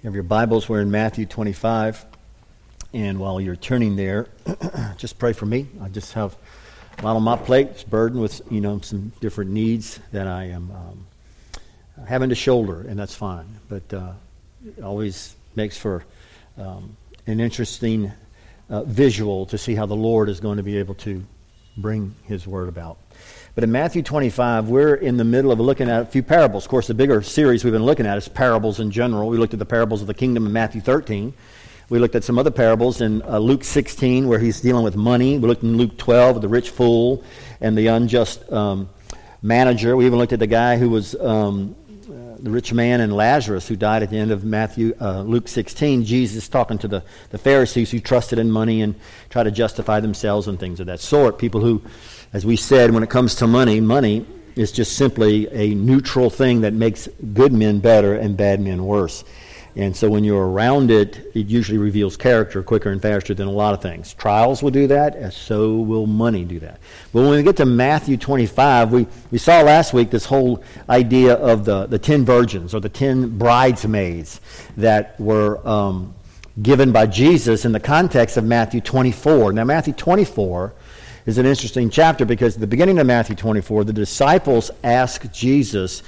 You have your Bibles, we're in Matthew 25. And while you're turning there, just pray for me. I just have a lot on my plate. It's burdened with, some different needs that I am having to shoulder, and that's fine. But it always makes for an interesting visual to see how the Lord is going to be able to bring His Word about. But in Matthew 25, we're in the middle of looking at a few parables. Of course, the bigger series we've been looking at is parables in general. We looked at the parables of the kingdom in Matthew 13. We looked at some other parables in Luke 16 where he's dealing with money. We looked in Luke 12 with the rich fool and the unjust manager. We even looked at the guy who was the rich man and Lazarus who died at the end of Luke 16. Jesus talking to the Pharisees who trusted in money and try to justify themselves and things of that sort. People who, as we said, when it comes to money is just simply a neutral thing that makes good men better and bad men worse. And so when you're around it, it usually reveals character quicker and faster than a lot of things. Trials will do that, and so will money do that. But when we get to Matthew 25, we saw last week this whole idea of the 10 virgins or the 10 bridesmaids that were given by Jesus in the context of Matthew 24. Now, Matthew 24 is an interesting chapter because at the beginning of Matthew 24, the disciples ask Jesus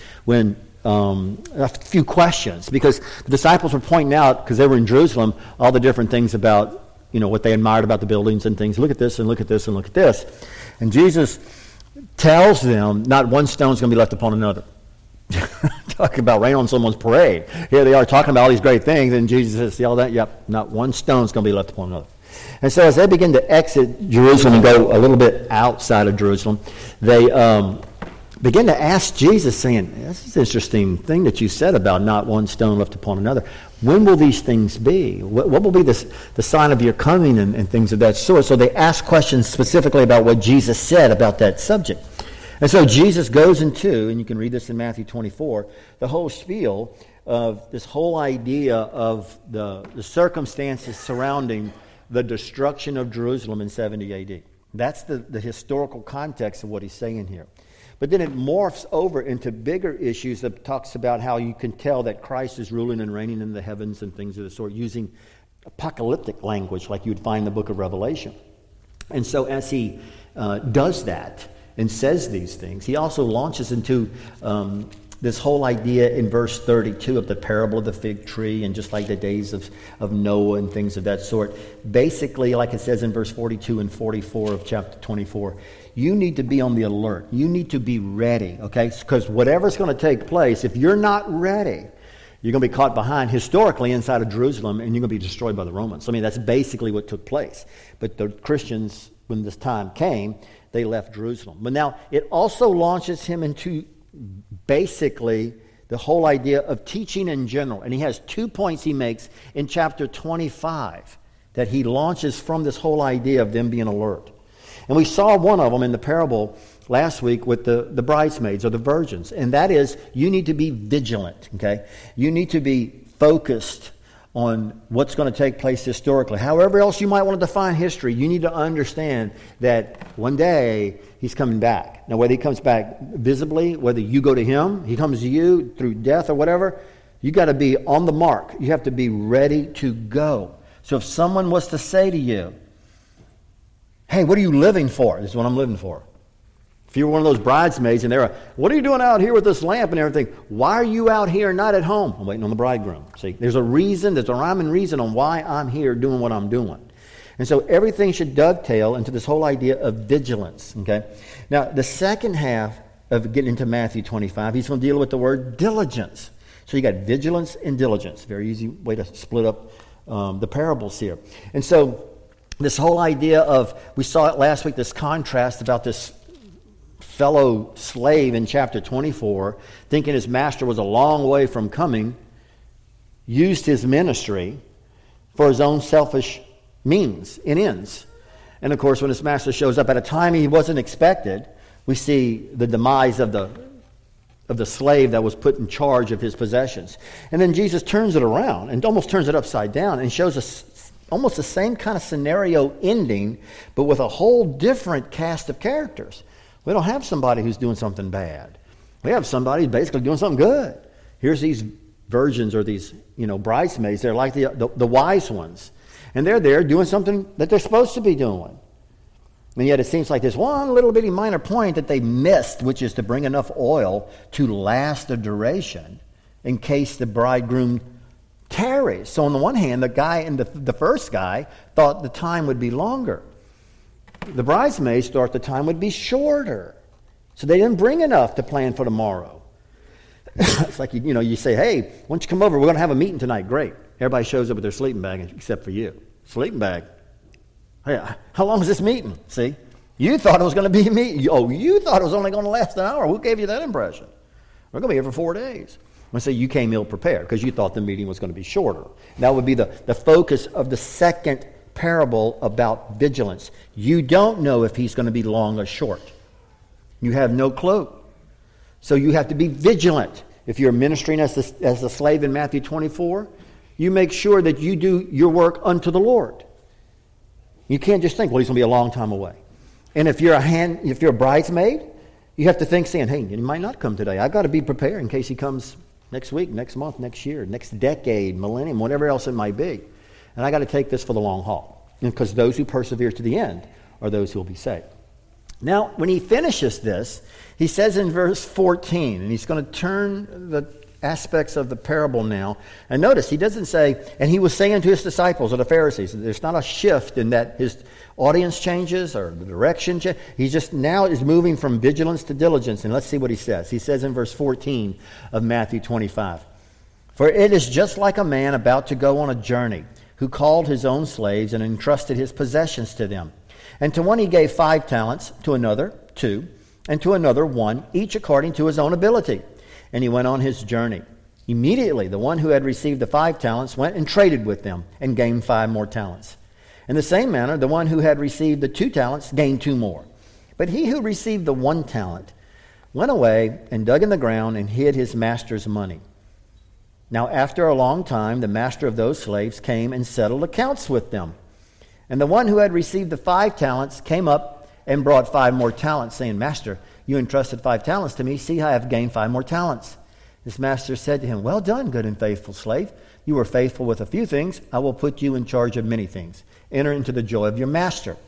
a few questions because the disciples were pointing out, because they were in Jerusalem, all the different things about, what they admired about the buildings and things. Look at this and look at this and look at this. And Jesus tells them not one stone's going to be left upon another. Talking about rain on someone's parade. Here they are talking about all these great things, and Jesus says, see all that? Yep, not one stone's going to be left upon another. And so as they begin to exit Jerusalem and go a little bit outside of Jerusalem, they begin to ask Jesus, saying, this is an interesting thing that you said about not one stone left upon another. When will these things be? What will be the sign of your coming and things of that sort? So they ask questions specifically about what Jesus said about that subject. And so Jesus goes into, and you can read this in Matthew 24, the whole spiel of this whole idea of the circumstances surrounding the destruction of Jerusalem in 70 A.D. That's the historical context of what he's saying here. But then it morphs over into bigger issues that talks about how you can tell that Christ is ruling and reigning in the heavens and things of the sort, using apocalyptic language like you would find in the book of Revelation. And so as he does that and says these things, he also launches into this whole idea in verse 32 of the parable of the fig tree, and just like the days of Noah and things of that sort. Basically, like it says in verse 42 and 44 of chapter 24, you need to be on the alert. You need to be ready, okay? Because whatever's going to take place, if you're not ready, you're going to be caught behind historically inside of Jerusalem, and you're going to be destroyed by the Romans. I mean, that's basically what took place. But the Christians, when this time came, they left Jerusalem. But now, it also launches him into basically the whole idea of teaching in general. And he has 2 points he makes in chapter 25 that he launches from this whole idea of them being alert. And we saw one of them in the parable last week with the bridesmaids or the virgins. And that is, you need to be vigilant, okay? You need to be focused on what's going to take place historically. However else you might want to define history, you need to understand that one day he's coming back. Now, whether he comes back visibly, whether you go to him, he comes to you through death or whatever, you got to be on the mark. You have to be ready to go. So if someone was to say to you, hey, what are you living for? This is what I'm living for. If you were one of those bridesmaids and they're, what are you doing out here with this lamp and everything? Why are you out here not at home? I'm waiting on the bridegroom. See, there's a reason, there's a rhyme and reason on why I'm here doing what I'm doing. And so everything should dovetail into this whole idea of vigilance. Okay. Now, the second half of getting into Matthew 25, he's going to deal with the word diligence. So you got vigilance and diligence. Very easy way to split up the parables here. And so this whole idea of, we saw it last week, this contrast about this fellow slave in chapter 24, thinking his master was a long way from coming, used his ministry for his own selfish means and ends. And of course, when his master shows up at a time he wasn't expected, we see the demise of the slave that was put in charge of his possessions. And then Jesus turns it around and almost turns it upside down and shows us almost the same kind of scenario ending, but with a whole different cast of characters. We don't have somebody who's doing something bad. We have somebody who's basically doing something good. Here's these virgins or these, bridesmaids. They're like the wise ones. And they're there doing something that they're supposed to be doing. And yet it seems like there's one little bitty minor point that they missed, which is to bring enough oil to last the duration in case the bridegroom tarries. So on the one hand, the guy and the first guy thought the time would be longer. The bridesmaids thought the time would be shorter. So they didn't bring enough to plan for tomorrow. It's like, you say, hey, why don't you come over? We're going to have a meeting tonight. Great. Everybody shows up with their sleeping bag except for you. Sleeping bag. Hey, how long is this meeting? See? You thought it was going to be a meeting. You thought it was only going to last an hour. Who gave you that impression? We're going to be here for 4 days. I say you came ill-prepared because you thought the meeting was going to be shorter. That would be the focus of the second parable about vigilance. You don't know if he's going to be long or short. You have no clue. So you have to be vigilant. If you're ministering as a slave in Matthew 24, you make sure that you do your work unto the Lord. You can't just think, well, he's going to be a long time away. And if you're a bridesmaid, you have to think, saying, hey, he might not come today. I've got to be prepared in case he comes next week, next month, next year, next decade, millennium, whatever else it might be. And I got to take this for the long haul. Because those who persevere to the end are those who will be saved. Now, when he finishes this, he says in verse 14, and he's going to turn the aspects of the parable now. And notice, he doesn't say, and he was saying to his disciples or the Pharisees. There's not a shift in that his audience changes or the direction changes. He just now is moving from vigilance to diligence. And let's see what he says. He says in verse 14 of Matthew 25, "For it is just like a man about to go on a journey, who called his own slaves and entrusted his possessions to them. And to one he gave 5 talents, to another 2, and to another 1, each according to his own ability. And he went on his journey. Immediately the one who had received the 5 talents went and traded with them, and gained 5 more talents. In the same manner the one who had received the 2 talents gained 2 more. But he who received the 1 talent went away and dug in the ground and hid his master's money. Now after a long time the master of those slaves came and settled accounts with them. And the one who had received the 5 talents came up and brought 5 more talents, saying, Master, you entrusted 5 talents to me. See, I have gained 5 more talents. His master said to him, Well done, good and faithful slave. You were faithful with a few things. I will put you in charge of many things. Enter into the joy of your master.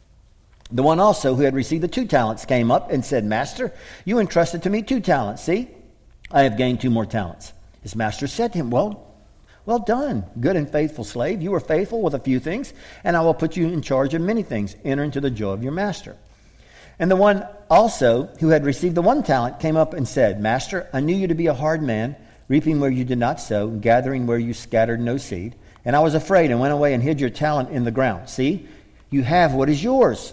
The one also who had received the 2 talents came up and said, Master, you entrusted to me 2 talents. See, I have gained 2 more talents. His master said to him, Well done, good and faithful slave. You were faithful with a few things, and I will put you in charge of many things. Enter into the joy of your master. And the one also who had received the 1 talent came up and said, Master, I knew you to be a hard man, reaping where you did not sow, gathering where you scattered no seed. And I was afraid and went away and hid your talent in the ground. See, you have what is yours.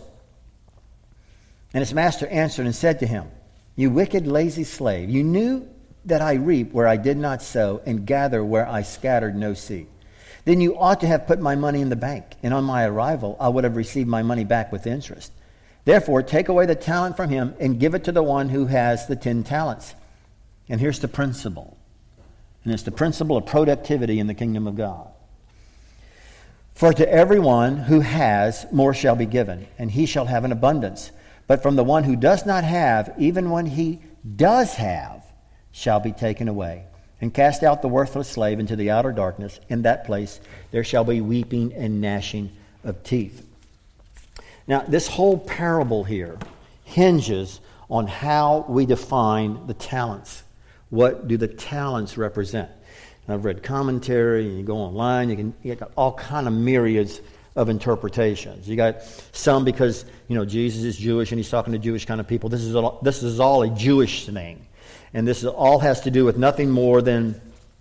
And his master answered and said to him, You wicked, lazy slave, you knew that I reap where I did not sow, and gather where I scattered no seed. Then you ought to have put my money in the bank, and on my arrival I would have received my money back with interest. Therefore take away the talent from him, and give it to the one who has the 10 talents. And here's the principle. And it's the principle of productivity in the kingdom of God. For to everyone who has, more shall be given, and he shall have an abundance. But from the one who does not have, even when he does have, shall be taken away. And cast out the worthless slave into the outer darkness. In that place there shall be weeping and gnashing of teeth. Now, this whole parable here hinges on how we define the talents. What do the talents represent? And I've read commentary, and you go online, you got all kind of myriads of interpretations. You got some because, Jesus is Jewish and he's talking to Jewish kind of people. This is all a Jewish thing. And this all has to do with nothing more than,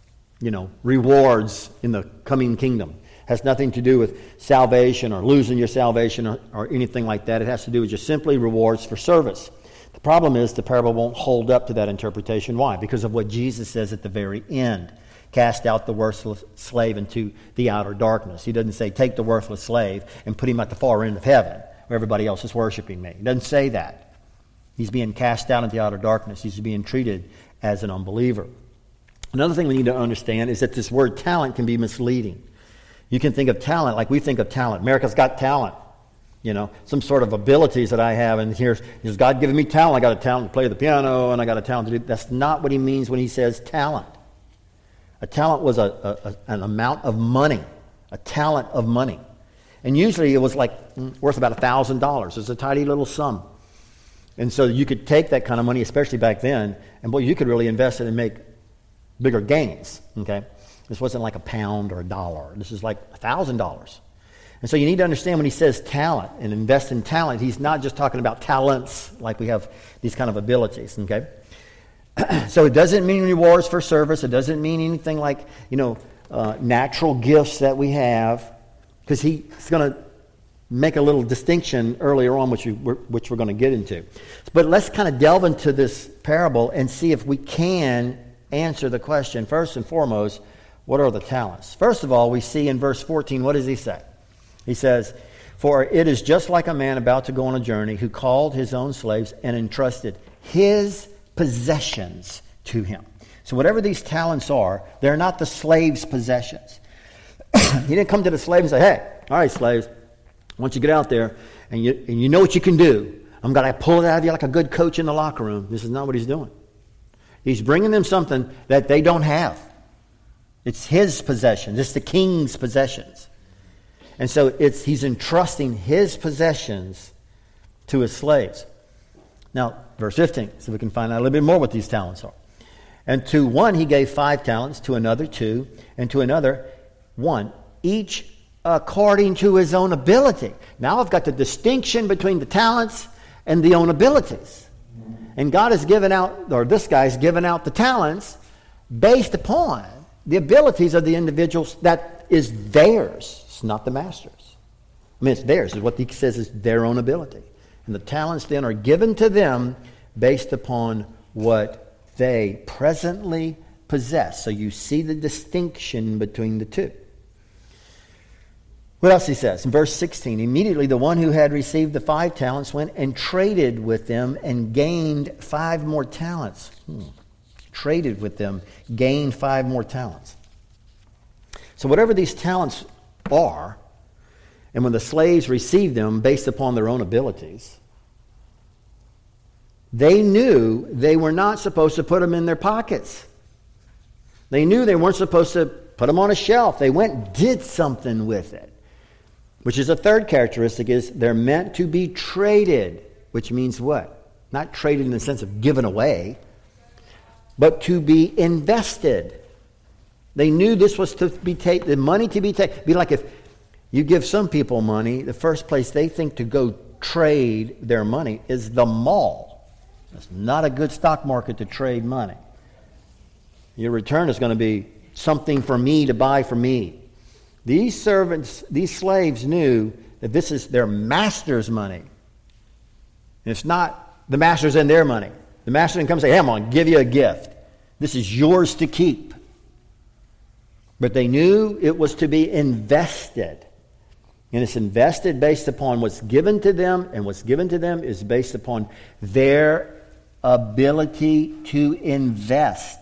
rewards in the coming kingdom. Has nothing to do with salvation or losing your salvation or anything like that. It has to do with just simply rewards for service. The problem is the parable won't hold up to that interpretation. Why? Because of what Jesus says at the very end. Cast out the worthless slave into the outer darkness. He doesn't say take the worthless slave and put him at the far end of heaven where everybody else is worshiping me. He doesn't say that. He's being cast out into the outer darkness. He's being treated as an unbeliever. Another thing we need to understand is that this word talent can be misleading. You can think of talent like we think of talent. America's got talent. Some sort of abilities that I have, and here's God giving me talent. I got a talent to play the piano, and I got a talent to do. That's not what he means when he says talent. A talent was an amount of money, a talent of money. And usually it was like worth about $1,000. It's a tiny little sum. And so you could take that kind of money, especially back then, and boy, you could really invest it and make bigger gains, okay? This wasn't like a pound or a dollar. This is like $1,000. And so you need to understand when he says talent and invest in talent, he's not just talking about talents like we have these kind of abilities, okay? So it doesn't mean rewards for service. It doesn't mean anything like, natural gifts that we have, because he's going to make a little distinction earlier on, which we're going to get into. But let's kind of delve into this parable and see if we can answer the question. First and foremost, what are the talents? First of all, we see in verse 14, what does he say? He says, "For it is just like a man about to go on a journey who called his own slaves and entrusted his possessions to him." So whatever these talents are, they're not the slave's possessions. He didn't come to the slave and say, "Hey, all right, slaves, once you get out there and you know what you can do, I'm going to pull it out of you like a good coach in the locker room." This is not what he's doing. He's bringing them something that they don't have. It's his possessions. It's the king's possessions. And so he's entrusting his possessions to his slaves. Now, verse 15, so we can find out a little bit more what these talents are. "And to one he gave 5 talents, to another 2, and to another 1, each according to his own ability." Now I've got the distinction between the talents and the own abilities. And God has given out, or this guy's given out the talents based upon the abilities of the individuals that is theirs. It's not the master's. I mean, it's theirs. It's what he says is their own ability. And the talents then are given to them based upon what they presently possess. So you see the distinction between the two. What else he says? In verse 16, "Immediately the one who had received the 5 talents went and traded with them and gained 5 more talents." Traded with them, gained 5 more talents. So whatever these talents are, and when the slaves received them based upon their own abilities, they knew they were not supposed to put them in their pockets. They knew they weren't supposed to put them on a shelf. They went and did something with it. Which is a third characteristic, is they're meant to be traded. Which means what? Not traded in the sense of given away, but to be invested. They knew this was to be the money to be taken. Be like if you give some people money, the first place they think to go trade their money is the mall. It's not a good stock market to trade money. Your return is going to be something for me to buy for me. These servants, these slaves knew that this is their master's money. It's not the master's and their money. The master didn't come and say, "Hey, I'm going to give you a gift. This is yours to keep." But they knew it was to be invested. And it's invested based upon what's given to them, and what's given to them is based upon their ability to invest.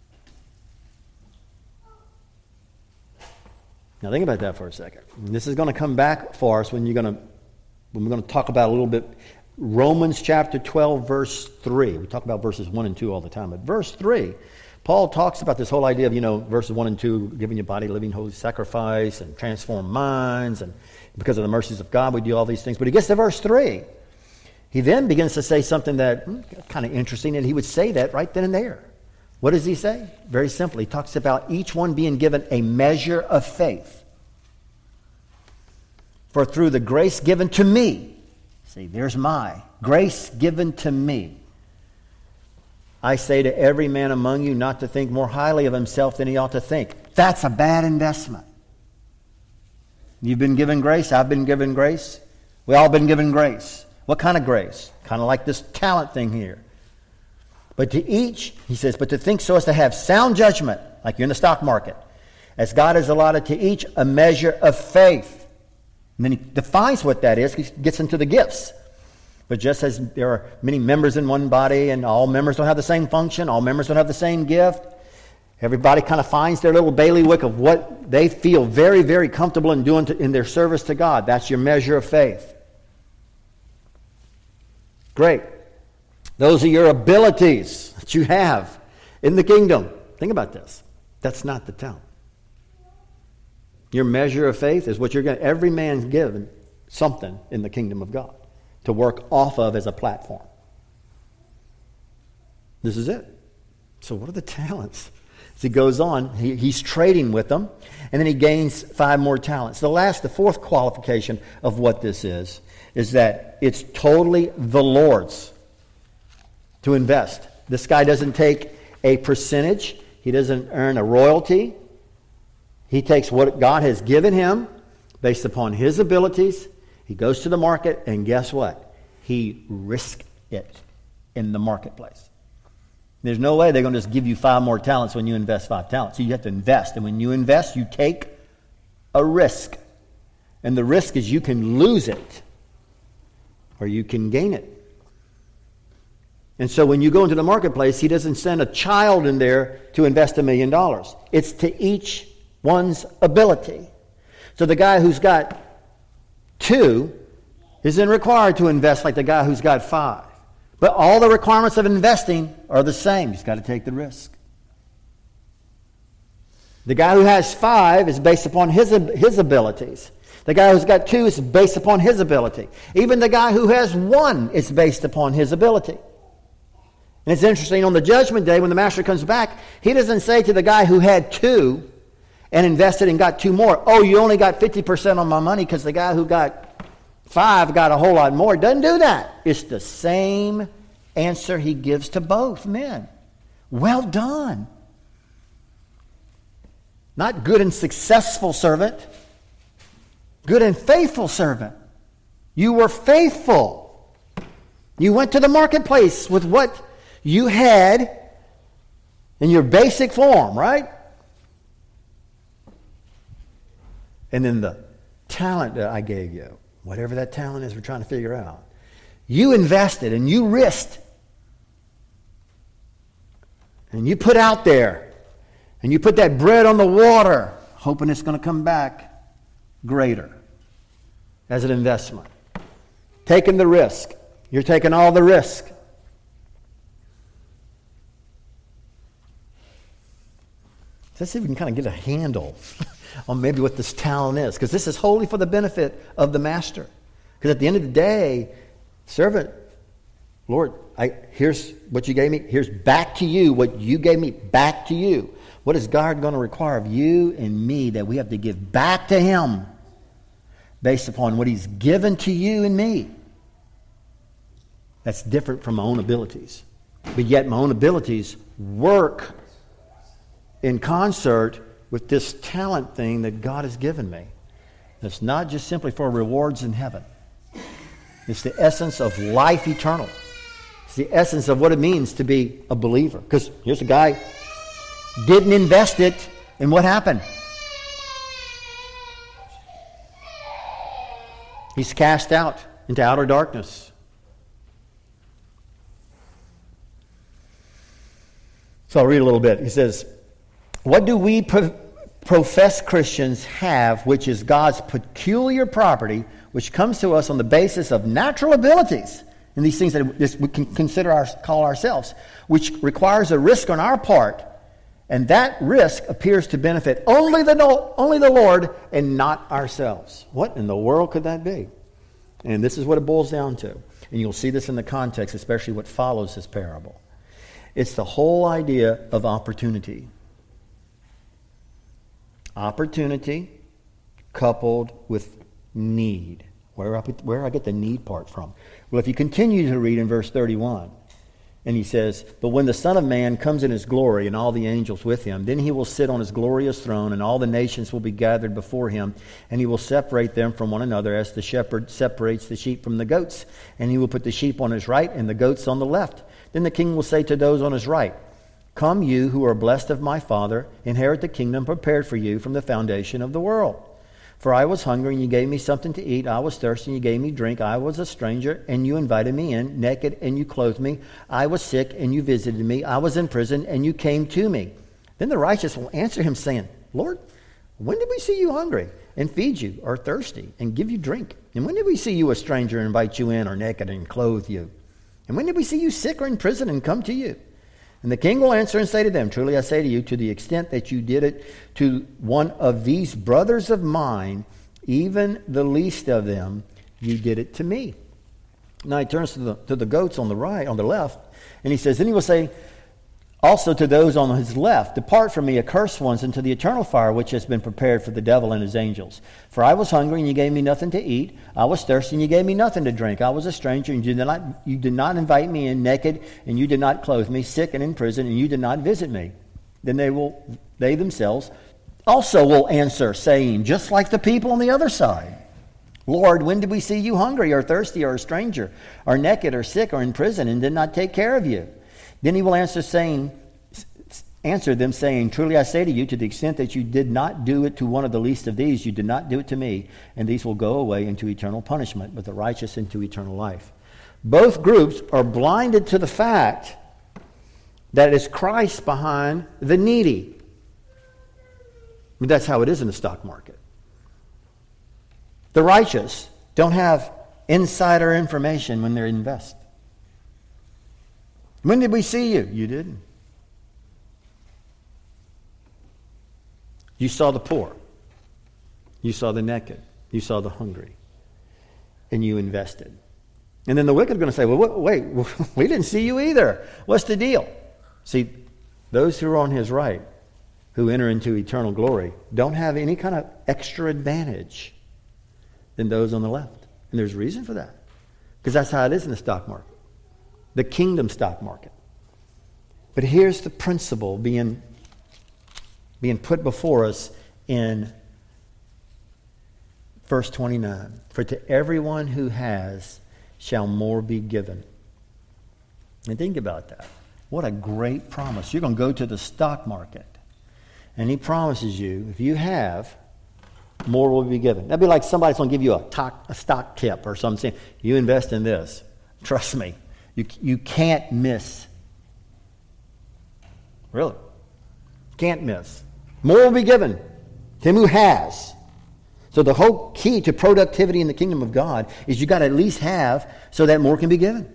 Now think about that for a second. This is going to come back for us when we're going to talk about a little bit Romans chapter 12, verse 3. We talk about verses 1 and 2 all the time. But verse 3, Paul talks about this whole idea of, verses 1 and 2, giving your body living holy sacrifice and transform minds. And because of the mercies of God, we do all these things. But he gets to verse 3. He then begins to say something that kind of interesting, and he would say that right then and there. What does he say? Very simply, he talks about each one being given a measure of faith. "For through the grace given to me," see, there's my grace given to me, "I say to every man among you not to think more highly of himself than he ought to think." That's a bad investment. You've been given grace. I've been given grace. We all been given grace. What kind of grace? Kind of like this talent thing here. "But to each," he says, "but to think so as to have sound judgment," like you're in the stock market, "as God has allotted to each a measure of faith." And then he defines what that is. He gets into the gifts. "But just as there are many members in one body, and all members don't have the same function, all members don't have the same gift, everybody kind of finds their little bailiwick of what they feel very, very comfortable in doing in their service to God. That's your measure of faith." Great. Those are your abilities that you have in the kingdom. Think about this. That's not the talent. Your measure of faith is what you're going to... Every man's given something in the kingdom of God to work off of as a platform. This is it. So what are the talents? As he goes on, he's trading with them, and then he gains 5 more talents. The fourth qualification of what this is that it's totally the Lord's to invest. This guy doesn't take a percentage. He doesn't earn a royalty. He takes what God has given him based upon his abilities. He goes to the market, and guess what? He risks it in the marketplace. There's no way they're going to just give you 5 more talents when you invest 5 talents. So you have to invest. And when you invest, you take a risk. And the risk is you can lose it or you can gain it. And so when you go into the marketplace, he doesn't send a child in there to invest $1 million. It's to each one's ability. So the guy who's got 2 isn't required to invest like the guy who's got 5. But all the requirements of investing are the same. He's got to take the risk. The guy who has 5 is based upon his abilities. The guy who's got 2 is based upon his ability. Even the guy who has 1 is based upon his ability. And it's interesting, on the judgment day when the master comes back, he doesn't say to the guy who had 2 and invested and got 2 more, oh, you only got 50% on my money because the guy who got 5 got a whole lot more. It doesn't do that. It's the same answer he gives to both men. Well done. Not good and successful servant. Good and faithful servant. You were faithful. You went to the marketplace with what you had in your basic form, right? And then the talent that I gave you. Whatever that talent is we're trying to figure out. You invested and you risked. And you put out there. And you put that bread on the water, hoping it's going to come back greater as an investment. Taking the risk. You're taking all the risk. Let's see if we can kind of get a handle on maybe what this talent is. Because this is wholly for the benefit of the master. Because at the end of the day, servant, Lord, here's what you gave me. Here's back to you what you gave me, back to you. What is God going to require of you and me that we have to give back to him based upon what he's given to you and me? That's different from my own abilities. But yet my own abilities work in concert with this talent thing that God has given me. It's not just simply for rewards in heaven. It's the essence of life eternal. It's the essence of what it means to be a believer. Because here's a guy, didn't invest it, and what happened? He's cast out into outer darkness. So I'll read a little bit. He says, what do we professed Christians have, which is God's peculiar property, which comes to us on the basis of natural abilities, and these things that we can call ourselves, which requires a risk on our part, and that risk appears to benefit only the Lord and not ourselves. What in the world could that be? And this is what it boils down to. And you'll see this in the context, especially what follows this parable. It's the whole idea of opportunity. Opportunity coupled with need. Where I get the need part from. Well, if you continue to read in verse 31, and he says, but when the Son of Man comes in his glory and all the angels with him, then he will sit on his glorious throne, and all the nations will be gathered before him, and he will separate them from one another as the shepherd separates the sheep from the goats. And he will put the sheep on his right and the goats on the left. Then the king will say to those on his right, come, you who are blessed of my Father, inherit the kingdom prepared for you from the foundation of the world. For I was hungry, and you gave me something to eat. I was thirsty, and you gave me drink. I was a stranger, and you invited me in. Naked, and you clothed me. I was sick, and you visited me. I was in prison, and you came to me. Then the righteous will answer him, saying, Lord, when did we see you hungry and feed you, or thirsty and give you drink? And when did we see you a stranger and invite you in, or naked and clothe you? And when did we see you sick or in prison and come to you? And the king will answer and say to them, truly I say to you, to the extent that you did it to one of these brothers of mine, even the least of them, you did it to me. Now he turns to the goats on the right, on the left, and he says, then he will say also to those on his left, depart from me, accursed ones, into the eternal fire which has been prepared for the devil and his angels. For I was hungry, and you gave me nothing to eat. I was thirsty, and you gave me nothing to drink. I was a stranger, and you did not invite me in, naked, and you did not clothe me, sick and in prison, and you did not visit me. Then they themselves also will answer, saying, just like the people on the other side, Lord, when did we see you hungry, or thirsty, or a stranger, or naked, or sick, or in prison, and did not take care of you? Then he will answer them, saying, truly I say to you, to the extent that you did not do it to one of the least of these, you did not do it to me, and these will go away into eternal punishment, but the righteous into eternal life. Both groups are blinded to the fact that it's Christ behind the needy. But that's how it is in the stock market. The righteous don't have insider information when they invest. When did we see you? You didn't. You saw the poor. You saw the naked. You saw the hungry. And you invested. And then the wicked are going to say, well, wait, we didn't see you either. What's the deal? See, those who are on his right, who enter into eternal glory, don't have any kind of extra advantage than those on the left. And there's reason for that. Because that's how it is in the stock market. The kingdom stock market. But here's the principle being put before us in verse 29. For to everyone who has shall more be given. And think about that. What a great promise. You're going to go to the stock market, and he promises you, if you have, more will be given. That'd be like somebody's going to give you a stock tip or something. You invest in this. Trust me. You can't miss. Really. Can't miss. More will be given to him who has. So the whole key to productivity in the kingdom of God is you got to at least have so that more can be given.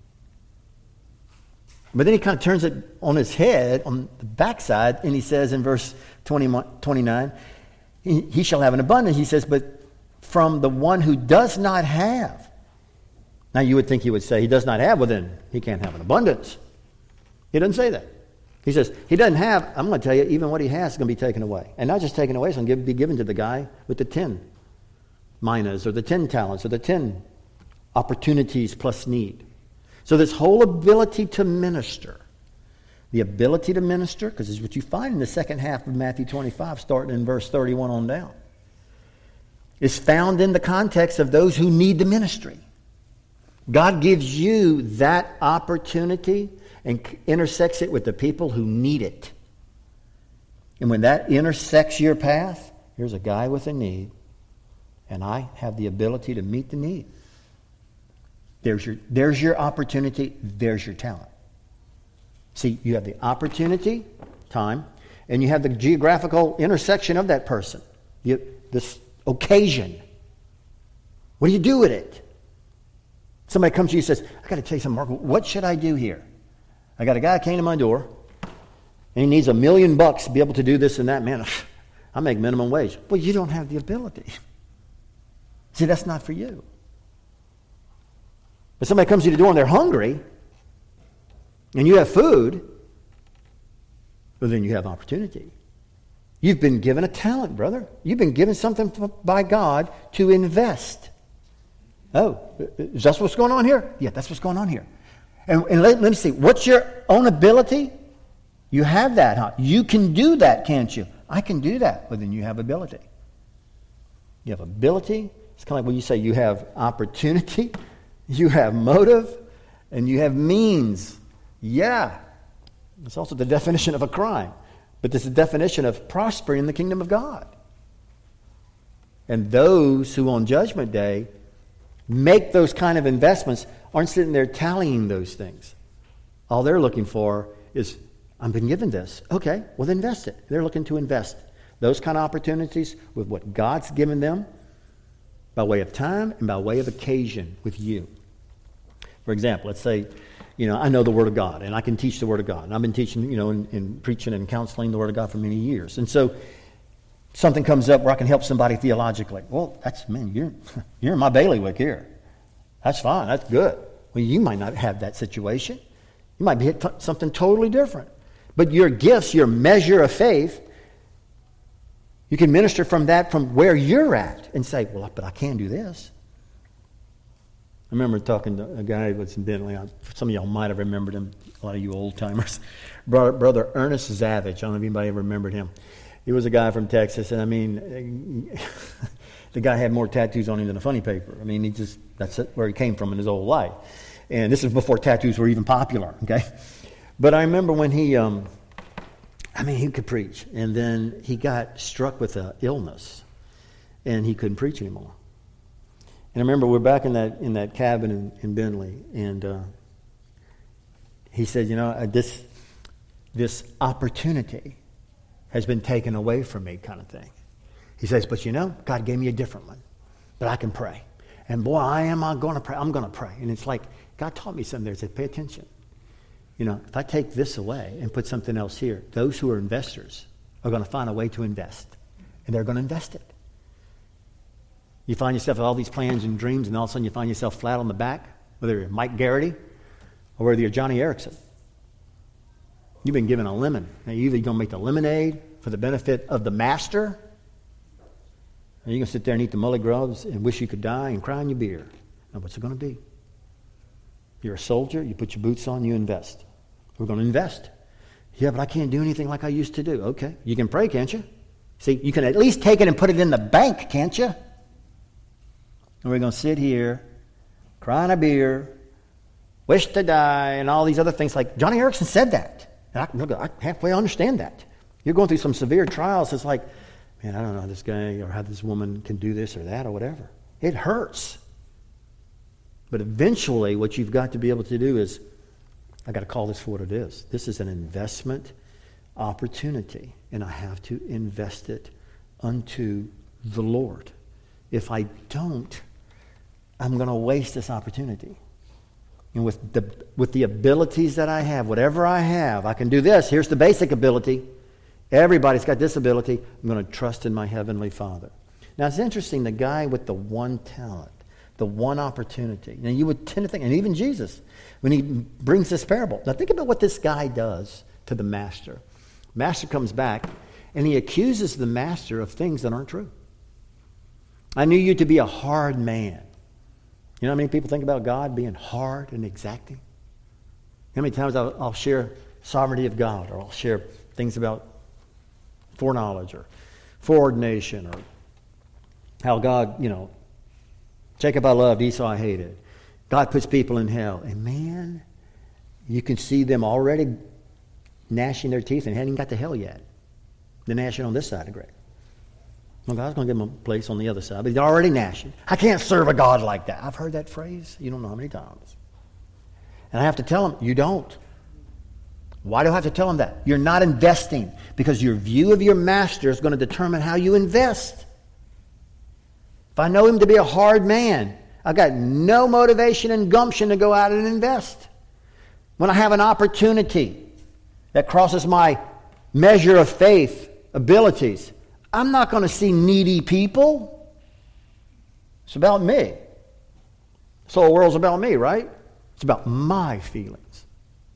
But then he kind of turns it on his head, on the backside, and he says in verse 29, he shall have an abundance. He says, but from the one who does not have. Now you would think he would say he does not have, well then he can't have an abundance. He doesn't say that. He says he doesn't have, I'm going to tell you, even what he has is going to be taken away. And not just taken away, it's going to be given to the guy with the 10 minas or the 10 talents or the 10 opportunities plus need. So this whole ability to minister, the ability to minister, because this is what you find in the second half of Matthew 25, starting in verse 31 on down, is found in the context of those who need the ministry. God gives you that opportunity and intersects it with the people who need it. And when that intersects your path, here's a guy with a need, and I have the ability to meet the need. There's your opportunity, there's your talent. See, you have the opportunity, time, and you have the geographical intersection of that person. This occasion. What do you do with it? Somebody comes to you and says, I got to tell you something, Mark, what should I do here? I got a guy came to my door, and he needs $1 million to be able to do this and that. Man, I make minimum wage. Well, you don't have the ability. See, that's not for you. But somebody comes to your door and they're hungry, and you have food, well, then you have opportunity. You've been given a talent, brother. You've been given something by God to invest. Oh, is that what's going on here? Yeah, that's what's going on here. And let me see, what's your own ability? You have that, huh? You can do that, can't you? I can do that. Well, then you have ability. You have ability. It's kind of like when you say you have opportunity, you have motive, and you have means. Yeah. It's also the definition of a crime. But this is the definition of prospering in the kingdom of God. And those who on Judgment Day make those kind of investments aren't sitting there tallying those things. All they're looking for is, I've been given this. Okay, well then invest it. They're looking to invest those kind of opportunities with what God's given them by way of time and by way of occasion with you. For example, let's say I know the Word of God, and I can teach the Word of God. And I've been teaching, and preaching and counseling the Word of God for many years. And so something comes up where I can help somebody theologically. Well, you're in my bailiwick here. That's fine. That's good. Well, you might not have that situation. You might be something totally different. But your gifts, your measure of faith, you can minister from where you're at and say, well, but I can do this. I remember talking to a guy who was in Bentley. Some of y'all might have remembered him, a lot of you old-timers. Brother Ernest Zavich. I don't know if anybody ever remembered him. He was a guy from Texas, and the guy had more tattoos on him than a funny paper. That's where he came from in his old life. And this is before tattoos were even popular, okay? But I remember when he could preach, and then he got struck with an illness, and he couldn't preach anymore. And I remember we're back in that cabin in Bentley, and he said, this opportunity has been taken away from me, kind of thing. He says, but God gave me a different one, that I can pray. And boy, I'm going to pray. I'm going to pray. And it's like, God taught me something there. He said, pay attention. If I take this away and put something else here, those who are investors are going to find a way to invest. And they're going to invest it. You find yourself with all these plans and dreams, and all of a sudden you find yourself flat on the back, whether you're Mike Garrity or whether you're Johnny Erickson. You've been given a lemon. Now, you're either going to make the lemonade for the benefit of the master, or you're going to sit there and eat the mully grubs and wish you could die and cry in your beer. Now, what's it going to be? You're a soldier. You put your boots on. You invest. We're going to invest. Yeah, but I can't do anything like I used to do. Okay. You can pray, can't you? See, you can at least take it and put it in the bank, can't you? And we're going to sit here, cry in a beer, wish to die, and all these other things. Like Johnny Erickson said that. And I halfway understand that. You're going through some severe trials. It's like, man, I don't know how this guy or how this woman can do this or that or whatever. It hurts. But eventually what you've got to be able to do is, I got to call this for what it is. This is an investment opportunity, and I have to invest it unto the Lord. If I don't, I'm going to waste this opportunity. And with the abilities that I have, whatever I have, I can do this. Here's the basic ability. Everybody's got this ability. I'm going to trust in my Heavenly Father. Now, it's interesting, the guy with the one talent, the one opportunity. Now, you would tend to think, and even Jesus, when he brings this parable. Now, think about what this guy does to the master. Master comes back, and he accuses the master of things that aren't true. I knew you to be a hard man. You know how many people think about God being hard and exacting? How many times I'll share sovereignty of God, or I'll share things about foreknowledge or foreordination, or how God, Jacob I loved, Esau I hated. God puts people in hell. And man, you can see them already gnashing their teeth and hadn't got to hell yet. They're gnashing on this side of the grave. Well, God's going to give them a place on the other side, but they're already gnashing. I can't serve a God like that. I've heard that phrase, you don't know how many times. And I have to tell them, you don't. Why do I have to tell them that? You're not investing, because your view of your master is going to determine how you invest. If I know him to be a hard man, I've got no motivation and gumption to go out and invest. When I have an opportunity that crosses my measure of faith, abilities, I'm not going to see needy people. It's about me. So the world's about me, right? It's about my feelings.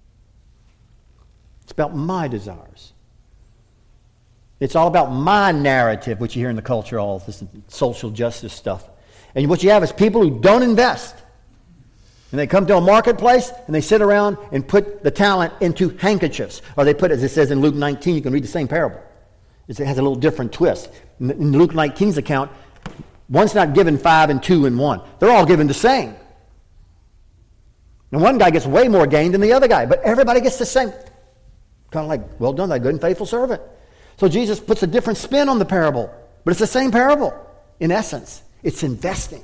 It's about my desires. It's all about my narrative, which you hear in the culture, all this social justice stuff. And what you have is people who don't invest. And they come to a marketplace and they sit around and put the talent into handkerchiefs. Or they put, as it says in Luke 19, you can read the same parable. It has a little different twist. In Luke 19's account, one's not given 5 and 2 and 1. They're all given the same. And one guy gets way more gain than the other guy, but everybody gets the same. Kind of like, well done, thy good and faithful servant. So Jesus puts a different spin on the parable, but it's the same parable. In essence, it's investing.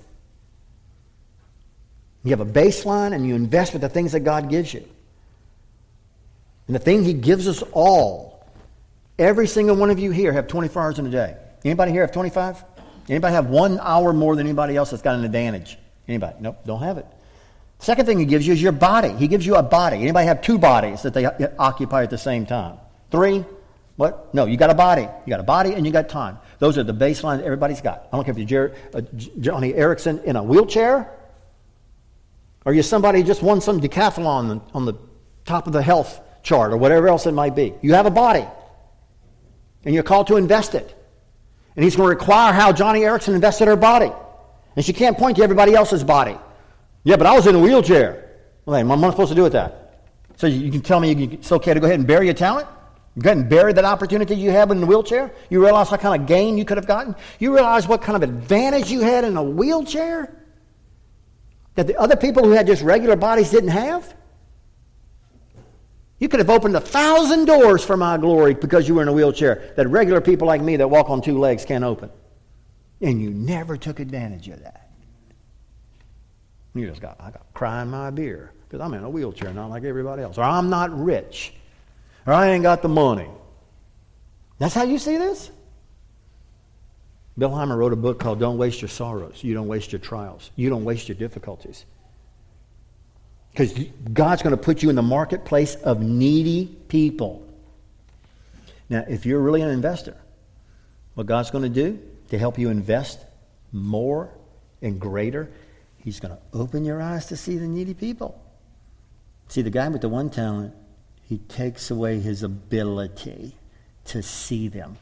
You have a baseline and you invest with the things that God gives you. And the thing he gives us all, every single one of you here have 24 hours in a day. Anybody here have 25? Anybody have 1 hour more than anybody else that's got an advantage? Anybody? Nope, don't have it. Second thing he gives you is your body. He gives you a body. Anybody have two bodies that they occupy at the same time? Three? What? No, you got a body. You got a body and you got time. Those are the baselines everybody's got. I don't care if you're Johnny Erickson in a wheelchair, or you're somebody who just won some decathlon on the top of the health chart or whatever else it might be. You have a body, and you're called to invest it. And he's going to require how Johnny Erickson invested her body. And she can't point to everybody else's body. Yeah, but I was in a wheelchair. Well, what am I supposed to do with that? So you can tell me it's okay to go ahead and bury your talent? Go ahead and bury that opportunity you had in the wheelchair? You realize what kind of gain you could have gotten? You realize what kind of advantage you had in a wheelchair that the other people who had just regular bodies didn't have? You could have opened 1,000 doors for my glory because you were in a wheelchair that regular people like me that walk on two legs can't open. And you never took advantage of that. You just I got crying my beer because I'm in a wheelchair, not like everybody else. Or I'm not rich. Or I ain't got the money. That's how you see this? Bill Hymmer wrote a book called Don't Waste Your Sorrows. You don't waste your trials. You don't waste your difficulties. Because God's going to put you in the marketplace of needy people. Now, if you're really an investor, what God's going to do to help you invest more and greater, He's going to open your eyes to see the needy people. See, the guy with the one talent, he takes away his ability to see them.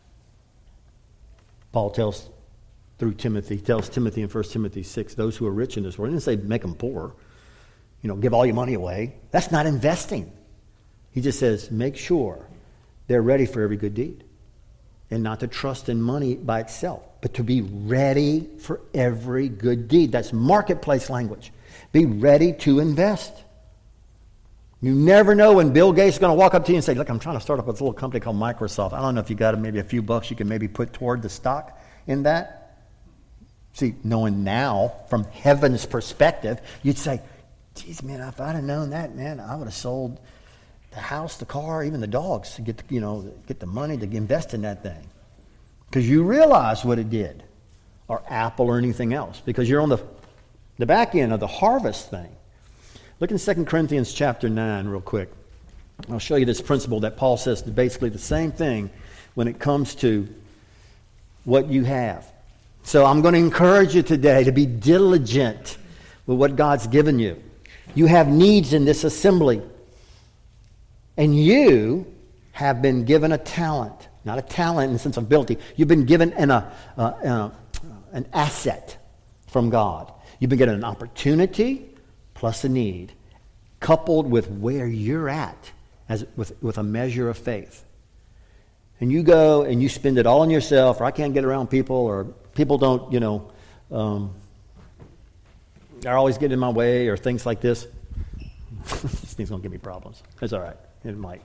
Paul tells Timothy in 1 Timothy 6, those who are rich in this world, he didn't say make them poor, give all your money away. That's not investing. He just says make sure they're ready for every good deed. And not to trust in money by itself, but to be ready for every good deed. That's marketplace language. Be ready to invest. You never know when Bill Gates is going to walk up to you and say, look, I'm trying to start up with a little company called Microsoft. I don't know if you got maybe a few bucks you can maybe put toward the stock in that. See, knowing now, from heaven's perspective, you'd say, geez, man, if I'd have known that, man, I would have sold the house, the car, even the dogs to get the money to invest in that thing. Because you realize what it did. Or Apple or anything else. Because you're on the back end of the harvest thing. Look in 2 Corinthians chapter 9 real quick. I'll show you this principle that Paul says basically the same thing when it comes to what you have. So I'm going to encourage you today to be diligent with what God's given you. You have needs in this assembly. And you have been given a talent. Not a talent in the sense of ability. You've been given an asset from God. You've been given an opportunity plus a need, coupled with where you're at with a measure of faith. And you go and you spend it all on yourself, or I can't get around people, or people don't, they're always getting in my way, or things like this. This thing's going to give me problems. It's all right. It might.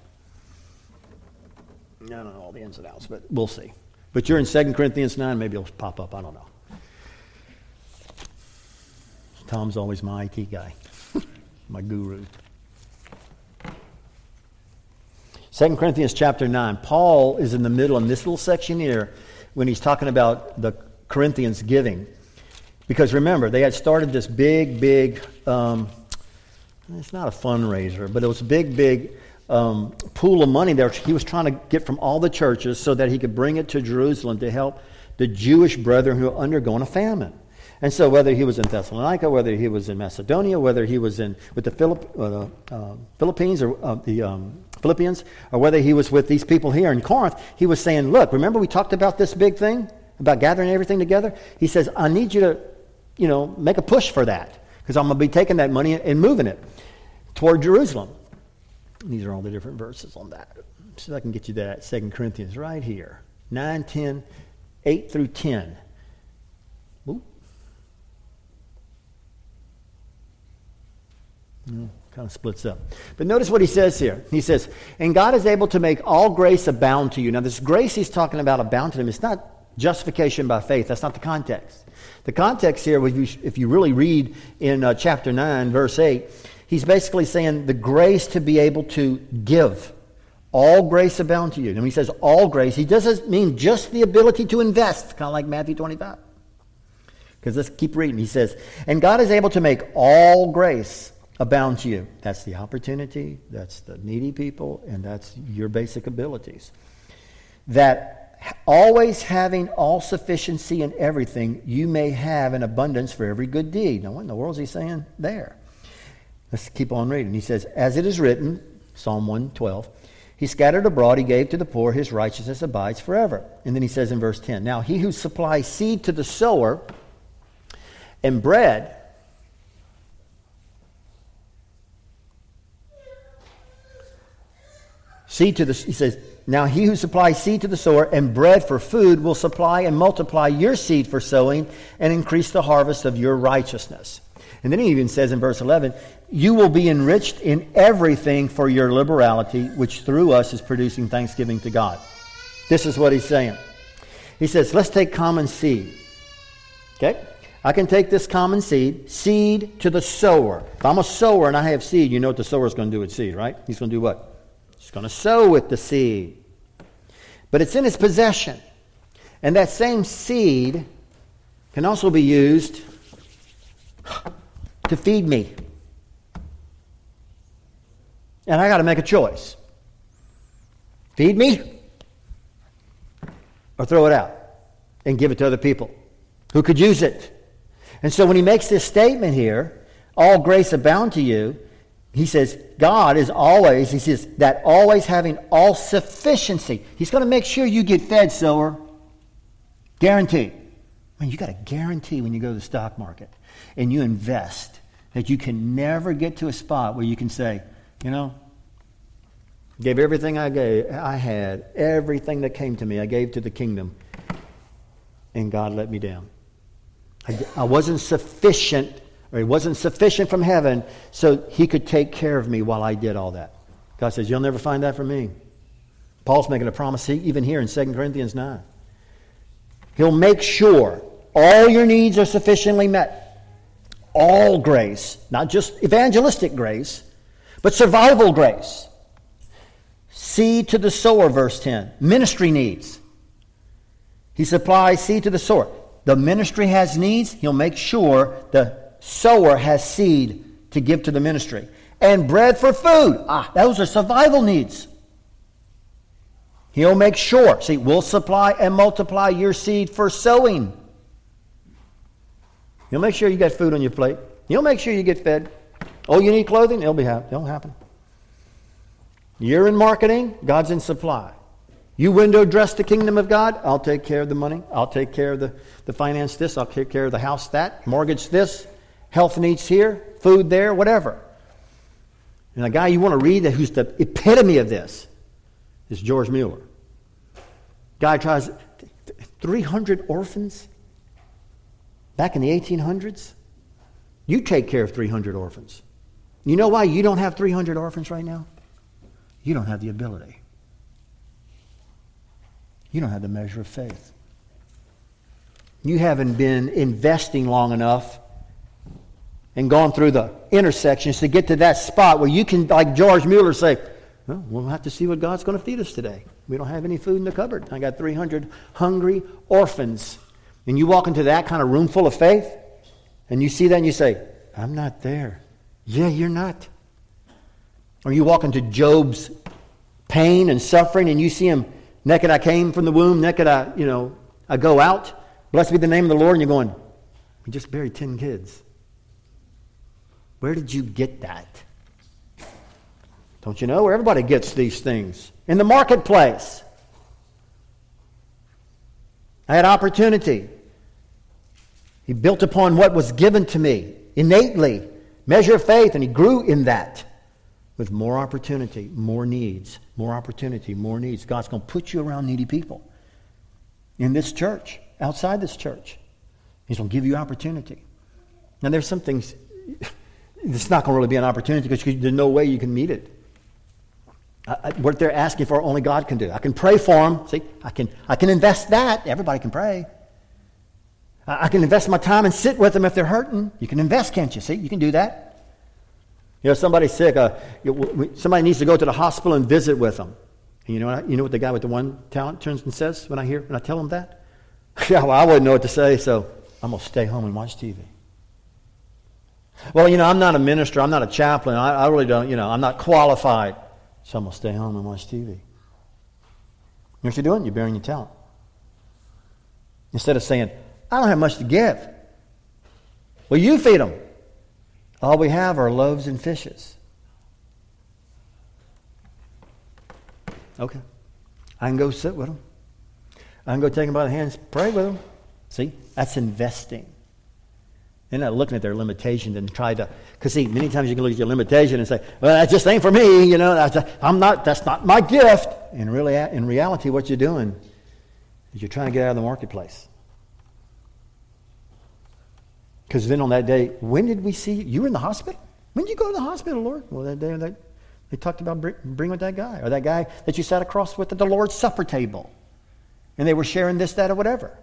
I don't know all the ins and outs, but we'll see. But you're in 2 Corinthians 9, maybe it'll pop up. I don't know. Tom's always my IT guy, my guru. 2 Corinthians chapter 9. Paul is in the middle in this little section here when he's talking about the Corinthians giving. Because remember, they had started this big, it's not a fundraiser, but it was a big pool of money there he was trying to get from all the churches so that he could bring it to Jerusalem to help the Jewish brethren who are undergoing a famine. And so whether he was in Thessalonica, whether he was in Macedonia, whether he was with the Philippines or the Philippians, or whether he was with these people here in Corinth, he was saying, look, remember we talked about this big thing, about gathering everything together? He says, I need you to, make a push for that, because I'm going to be taking that money and moving it toward Jerusalem. These are all the different verses on that. So I can get you that 2 Corinthians right here. 9, 10, 8 through 10. Ooh. Kind of splits up. But notice what he says here. He says, and God is able to make all grace abound to you. Now this grace he's talking about abound to him, it's not justification by faith. That's not the context. The context here, if you really read in chapter 9, verse 8, he's basically saying the grace to be able to give. All grace abound to you. And when he says all grace, he doesn't mean just the ability to invest, kind of like Matthew 25. Because let's keep reading. He says, and God is able to make all grace abound to you. That's the opportunity, that's the needy people, and that's your basic abilities. That always having all sufficiency in everything, you may have an abundance for every good deed. Now, what in the world is he saying there? Let's keep on reading. He says, as it is written, Psalm 112, he scattered abroad, he gave to the poor, his righteousness abides forever. And then he says in verse 10, now he who supplies seed to the sower and bread he says, now he who supplies seed to the sower and bread for food will supply and multiply your seed for sowing and increase the harvest of your righteousness. And then he even says in verse 11, you will be enriched in everything for your liberality, which through us is producing thanksgiving to God. This is what he's saying. He says, let's take common seed. Okay? I can take this common seed to the sower. If I'm a sower and I have seed, you know what the sower's going to do with seed, right? He's going to do what? He's going to sow with the seed. But it's in his possession. And that same seed can also be used to feed me. And I got to make a choice. Feed me or throw it out and give it to other people who could use it. And so when he makes this statement here, all grace abound to you, he says, God is always, he says, that always having all sufficiency. He's going to make sure you get fed, sower. Guaranteed. I mean, you got a guarantee when you go to the stock market and you invest that you can never get to a spot where you can say, you know, gave everything I had, everything that came to me, I gave to the kingdom, and God let me down. I wasn't sufficient, or it wasn't sufficient from heaven so he could take care of me while I did all that. God says, you'll never find that from me. Paul's making a promise even here in 2 Corinthians 9. He'll make sure all your needs are sufficiently met. All grace, not just evangelistic grace, but survival grace. Seed to the sower, verse 10. Ministry needs. He supplies seed to the sower. The ministry has needs. He'll make sure the sower has seed to give to the ministry. And bread for food. Those are survival needs. He'll make sure. See, we'll supply and multiply your seed for sowing. He'll make sure you got food on your plate. He'll make sure you get fed. Oh, you need clothing? It'll happen. You're in marketing. God's in supply. You window dress the kingdom of God. I'll take care of the money. I'll take care of the finance this. I'll take care of the house that. Mortgage this. Health needs here. Food there. Whatever. And the guy you want to read who's the epitome of this is George Mueller. Guy tries 300 orphans back in the 1800s. You take care of 300 orphans. You know why you don't have 300 orphans right now? You don't have the ability. You don't have the measure of faith. You haven't been investing long enough and gone through the intersections to get to that spot where you can, like George Mueller, say, well, we'll have to see what God's going to feed us today. We don't have any food in the cupboard. I got 300 hungry orphans. And you walk into that kind of room full of faith, and you see that and you say, I'm not there. Yeah, you're not. Or you walk into Job's pain and suffering, and you see him, naked I came from the womb, naked I go out. Blessed be the name of the Lord. And you're going, we just buried 10 kids. Where did you get that? Don't you know? Everybody gets these things. In the marketplace. I had opportunity. He built upon what was given to me innately. Measure of faith, and he grew in that. With more opportunity, more needs, more opportunity, more needs. God's going to put you around needy people. In this church, outside this church. He's going to give you opportunity. Now there's some things, it's not going to really be an opportunity because there's no way you can meet it. What they're asking for, only God can do. I can pray for them. See, I can invest that. Everybody can pray. I can invest my time and sit with them if they're hurting. You can invest, can't you? See, you can do that. You know, somebody's sick. Somebody needs to go to the hospital and visit with them. And you know what the guy with the one talent turns and says when I tell him that? Yeah, well, I wouldn't know what to say. So I'm going to stay home and watch TV. Well, I'm not a minister. I'm not a chaplain. I really don't, I'm not qualified. So I'm going to stay home and watch TV. You know what you're doing? You're bearing your talent. Instead of saying, I don't have much to give. Well, you feed them. All we have are loaves and fishes. Okay. I can go sit with them. I can go take them by the hands, pray with them. See, that's investing. They're not looking at their limitations and try to, because see, many times you can look at your limitation and say, well, that just ain't for me, that's not my gift. And really, in reality, what you're doing is you're trying to get out of the marketplace. Because then on that day, when did we see you? You were in the hospital? When did you go to the hospital, Lord? Well, that day they talked about bringing with that guy, or that guy that you sat across with at the Lord's Supper table. And they were sharing this, that, or whatever.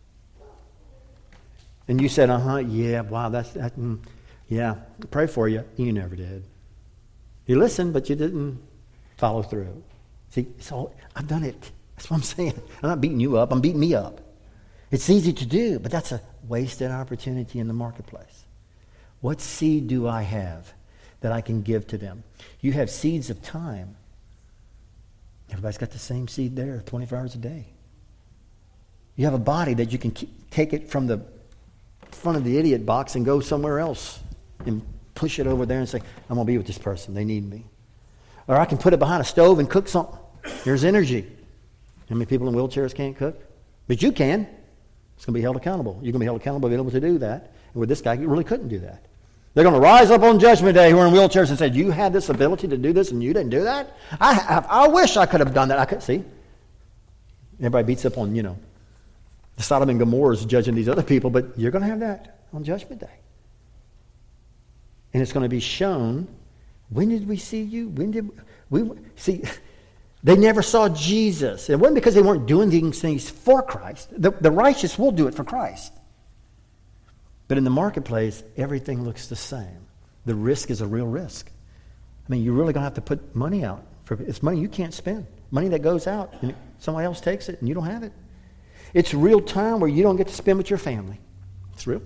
And you said, yeah, wow, yeah, pray for you. You never did. You listened, but you didn't follow through. See, I've done it. That's what I'm saying. I'm not beating you up. I'm beating me up. It's easy to do, but that's a wasted opportunity in the marketplace. What seed do I have that I can give to them? You have seeds of time. Everybody's got the same seed there 24 hours a day. You have a body that you can take it from the front of the idiot box and go somewhere else and push it over there and say, I'm going to be with this person. They need me. Or I can put it behind a stove and cook something. There's energy. How many people in wheelchairs can't cook? But you can. It's going to be held accountable. You're going to be held accountable being able to do that. And with this guy, you really couldn't do that. They're going to rise up on Judgment Day who are in wheelchairs and say, you had this ability to do this and you didn't do that? I wish I could have done that. I could see. Everybody beats up on, the Sodom and Gomorrah's judging these other people, but you're going to have that on Judgment Day. And it's going to be shown, when did we see you? When did we see? They never saw Jesus. It wasn't because they weren't doing these things for Christ. The righteous will do it for Christ. But in the marketplace, everything looks the same. The risk is a real risk. I mean, you're really going to have to put money out. It's money you can't spend. Money that goes out and somebody else takes it and you don't have it. It's real time where you don't get to spend with your family. It's real.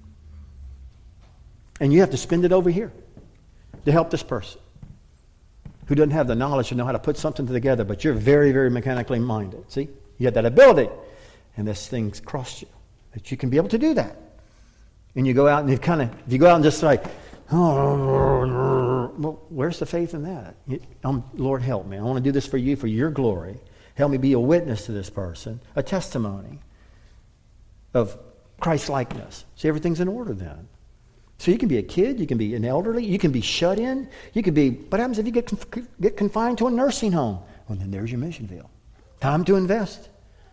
And you have to spend it over here to help this person who doesn't have the knowledge to know how to put something together, but you're very, very mechanically minded. See? You have that ability. And this thing's crossed you. That you can be able to do that. And you go out and if you go out and just like, well, where's the faith in that? Lord, help me. I want to do this for you, for your glory. Help me be a witness to this person, a testimony of Christ-likeness. See, everything's in order then. So you can be a kid, you can be an elderly, you can be shut in, you could be, what happens if you get confined to a nursing home? Well, then there's your mission field. Time to invest.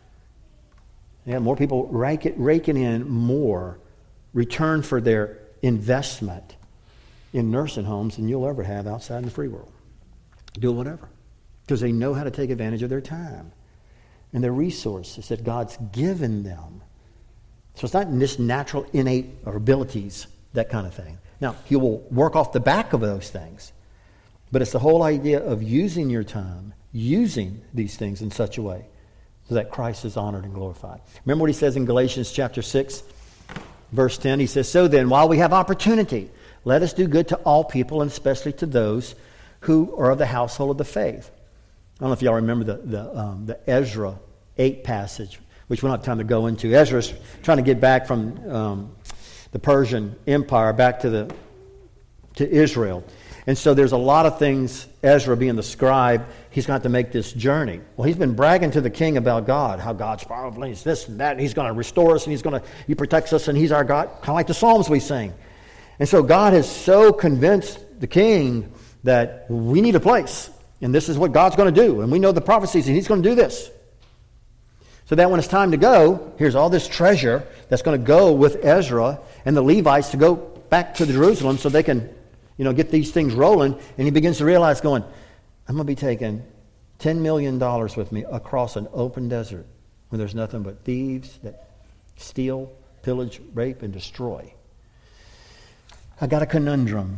Yeah, more people raking in more return for their investment in nursing homes than you'll ever have outside in the free world. Do whatever. Because they know how to take advantage of their time and their resources that God's given them. So it's not just natural, innate or abilities, that kind of thing. Now, He will work off the back of those things. But it's the whole idea of using your time, using these things in such a way so that Christ is honored and glorified. Remember what He says in Galatians chapter 6, verse 10? He says, so then, while we have opportunity, let us do good to all people, and especially to those who are of the household of the faith. I don't know if y'all remember the Ezra 8 passage, which we don't have time to go into. Ezra's trying to get back from the Persian Empire back to Israel. And so there's a lot of things, Ezra being the scribe, he's going to have to make this journey. Well, he's been bragging to the king about God, how God's powerful, he's this and that, and He's going to restore us, and He protects us, and He's our God, kind of like the Psalms we sing. And so God has so convinced the king that we need a place, and this is what God's going to do, and we know the prophecies, and He's going to do this. So that when it's time to go, here's all this treasure that's going to go with Ezra and the Levites to go back to Jerusalem so they can, get these things rolling. And he begins to realize I'm going to be taking $10 million with me across an open desert where there's nothing but thieves that steal, pillage, rape, and destroy. I got a conundrum.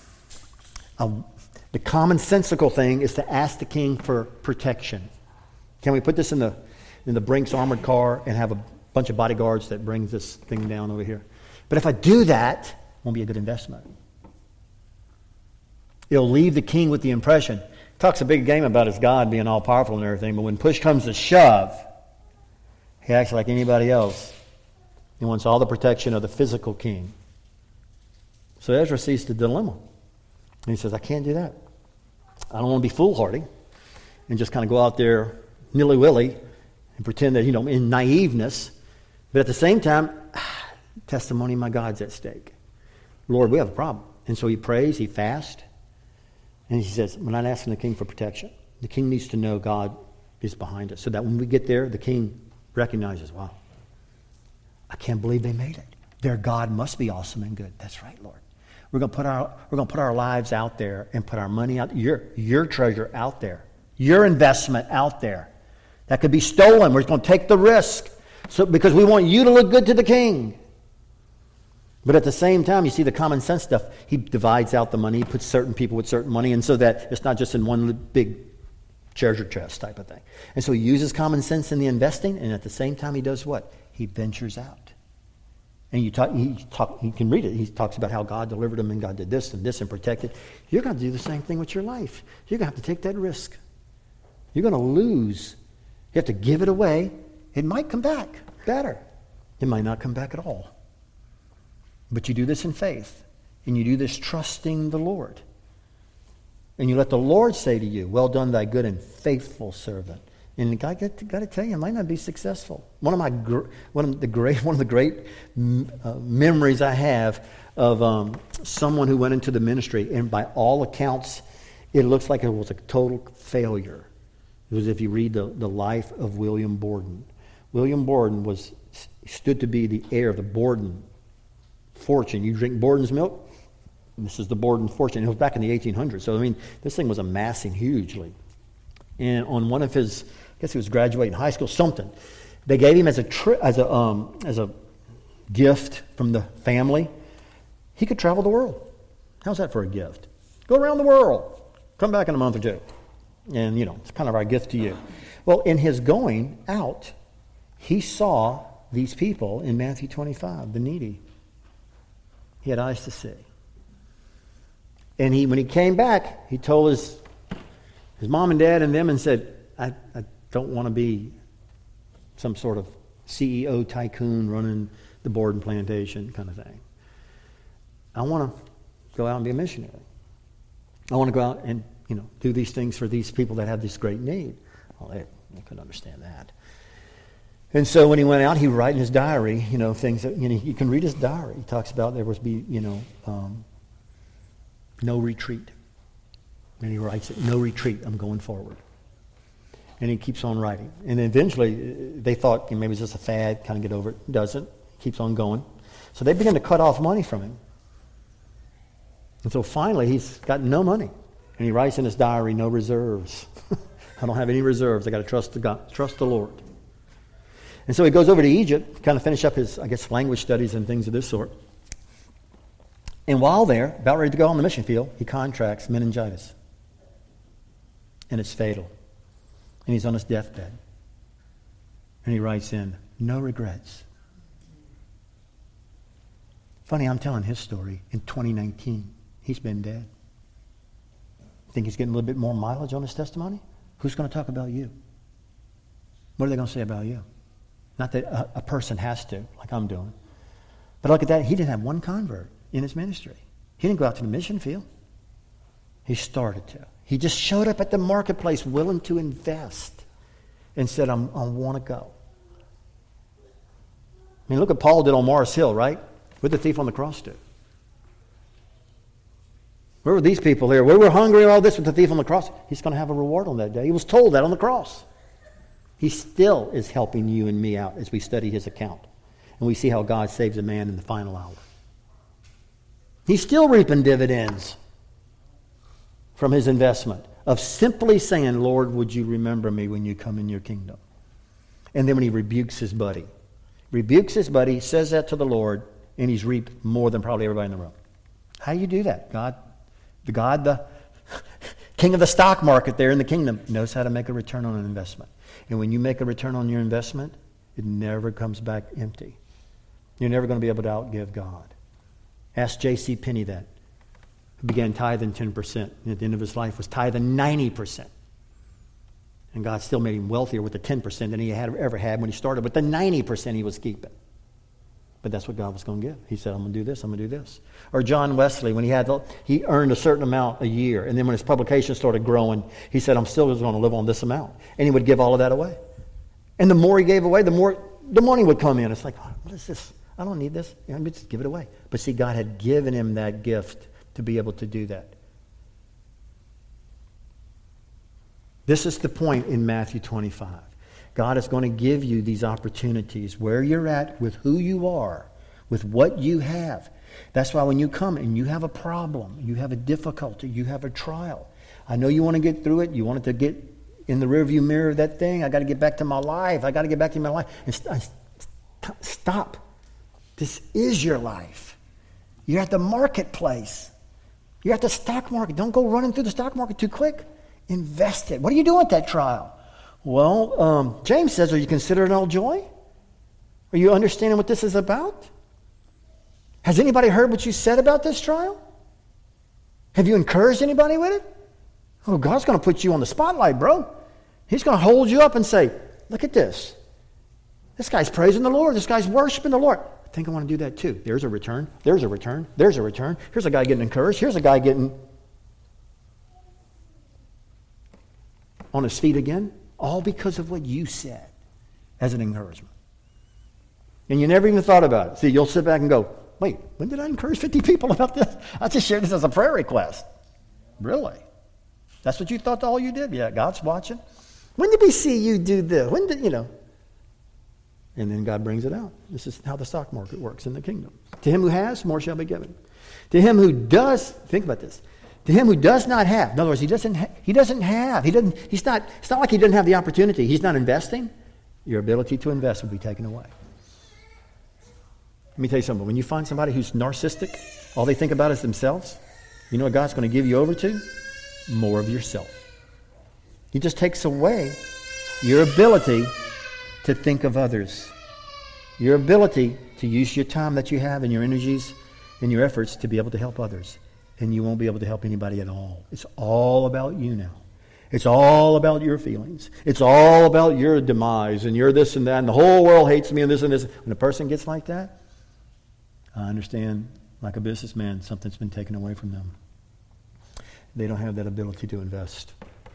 The commonsensical thing is to ask the king for protection. Can we put this in the Brinks armored car and have a bunch of bodyguards that brings this thing down over here. But if I do that, it won't be a good investment. It'll leave the king with the impression. He talks a big game about his God being all powerful and everything, but when push comes to shove, he acts like anybody else. He wants all the protection of the physical king. So Ezra sees the dilemma. And he says, I can't do that. I don't want to be foolhardy and just kind of go out there nilly-willy and pretend that, in naiveness. But at the same time, testimony of my God's at stake. Lord, we have a problem. And so he prays, he fasts, and he says, we're not asking the king for protection. The king needs to know God is behind us so that when we get there, the king recognizes, wow, I can't believe they made it. Their God must be awesome and good. That's right, Lord. We're going to put our lives out there and put our money out, your treasure out there, your investment out there. That could be stolen. We're going to take the risk because we want you to look good to the king. But at the same time, you see the common sense stuff. He divides out the money. He puts certain people with certain money, and so that it's not just in one big treasure chest type of thing. And so he uses common sense in the investing, and at the same time, he does what? He ventures out. And you can read it. He talks about how God delivered him and God did this and protected. You're going to do the same thing with your life. You're going to have to take that risk. You're going to lose. You have to give it away. It might come back better. It might not come back at all. But you do this in faith. And you do this trusting the Lord. And you let the Lord say to you, well done, thy good and faithful servant. And I got to tell you, it might not be successful. One of the great memories I have of someone who went into the ministry, and by all accounts, it looks like it was a total failure. It was if you read the life of William Borden. William Borden stood to be the heir of the Borden fortune. You drink Borden's milk, this is the Borden fortune. It was back in the 1800s. So this thing was amassing hugely. And on one of his, I guess he was graduating high school, something. They gave him as a gift from the family. He could travel the world. How's that for a gift? Go around the world. Come back in a month or two. And, it's kind of our gift to you. Well, in his going out, he saw these people in Matthew 25, the needy. He had eyes to see. And when he came back, he told his mom and dad and them and said, I don't want to be some sort of CEO tycoon running the Borden plantation kind of thing. I want to go out and be a missionary. I want to go out and, do these things for these people that have this great need. Well, they couldn't understand that. And so when he went out, he would write in his diary, things that, you can read his diary. He talks about there was no retreat. And he writes it, no retreat, I'm going forward. And he keeps on writing. And eventually, they thought maybe it's just a fad, kind of get over it. Doesn't. Keeps on going. So they begin to cut off money from him. And so finally, he's got no money. And he writes in his diary, no reserves. I don't have any reserves. I got to trust the Lord. And so he goes over to Egypt, kind of finish up his, language studies and things of this sort. And while there, about ready to go on the mission field, he contracts meningitis. And it's fatal. And he's on his deathbed. And he writes in, no regrets. Funny, I'm telling his story in 2019. He's been dead. Think he's getting a little bit more mileage on his testimony? Who's going to talk about you? What are they going to say about you? Not that a person has to, like I'm doing. But look at that. He didn't have one convert in his ministry. He didn't go out to the mission field. He started to. He just showed up at the marketplace willing to invest and said, I want to go. Look what Paul did on Mars Hill, right? What did the thief on the cross do? Where were these people here? We were hungry and all this with the thief on the cross. He's going to have a reward on that day. He was told that on the cross. He still is helping you and me out as we study his account. And we see how God saves a man in the final hour. He's still reaping dividends from his investment of simply saying, Lord, would you remember me when you come in your kingdom? And then when he rebukes his buddy, says that to the Lord, and he's reaped more than probably everybody in the room. How do you do that? The king of the stock market there in the kingdom, knows how to make a return on an investment. And when you make a return on your investment, It never comes back empty. You're never going to be able to outgive God. Ask J.C. Penney that. He began tithing 10%. And at the end of his life was tithing 90%. And God still made him wealthier with the 10% than he had ever had when he started. But the 90% he was keeping. But that's what God was going to give. He said, I'm going to do this, I'm going to do this. Or John Wesley, when he earned a certain amount a year. And then when his publication started growing, he said, I'm still going to live on this amount. And he would give all of that away. And the more he gave away, the more the money would come in. It's like, oh, what is this? I don't need this. I'm just give it away. But see, God had given him that gift to be able to do that. This is the point in Matthew 25. God is going to give you these opportunities where you're at, with who you are, with what you have. That's why when you come and you have a problem, you have a difficulty, you have a trial. I know you want to get through it. You want it to get in the rearview mirror of that thing. I got to get back to my life. I got to get back to my life. And stop. This is your life. You're at the marketplace. You're at the stock market. Don't go running through the stock market too quick. Invest it. What are you doing at that trial? Well, James says, are you considering all joy? Are you understanding what this is about? Has anybody heard what you said about this trial? Have you encouraged anybody with it? Oh, God's going to put you on the spotlight, bro. He's going to hold you up and say, look at this. This guy's praising the Lord. This guy's worshiping the Lord. I think I want to do that too. There's a return. There's a return. There's a return. Here's a guy getting encouraged. Here's a guy getting on his feet again. All because of what you said as an encouragement. And you never even thought about it. See, you'll sit back and go, wait, when did I encourage 50 people about this? I just shared this as a prayer request. Really? That's what you thought all you did? Yeah, God's watching. When did we see you do this? When did, And then God brings it out. This is how the stock market works in the kingdom. To him who has, more shall be given. To him who does, think about this. To him who does not have, in other words, he doesn't have. It's not like he doesn't have the opportunity. He's not investing. Your ability to invest will be taken away. Let me tell you something. When you find somebody who's narcissistic, all they think about is themselves, you know what God's going to give you over to? More of yourself. He just takes away your ability to think of others. Your ability to use your time that you have and your energies and your efforts to be able to help others. And you won't be able to help anybody at all. It's all about you now. It's all about your feelings. It's all about your demise and your this and that. And the whole world hates me and this and this. When a person gets like that, I understand, like a businessman, something's been taken away from them. They don't have that ability to invest.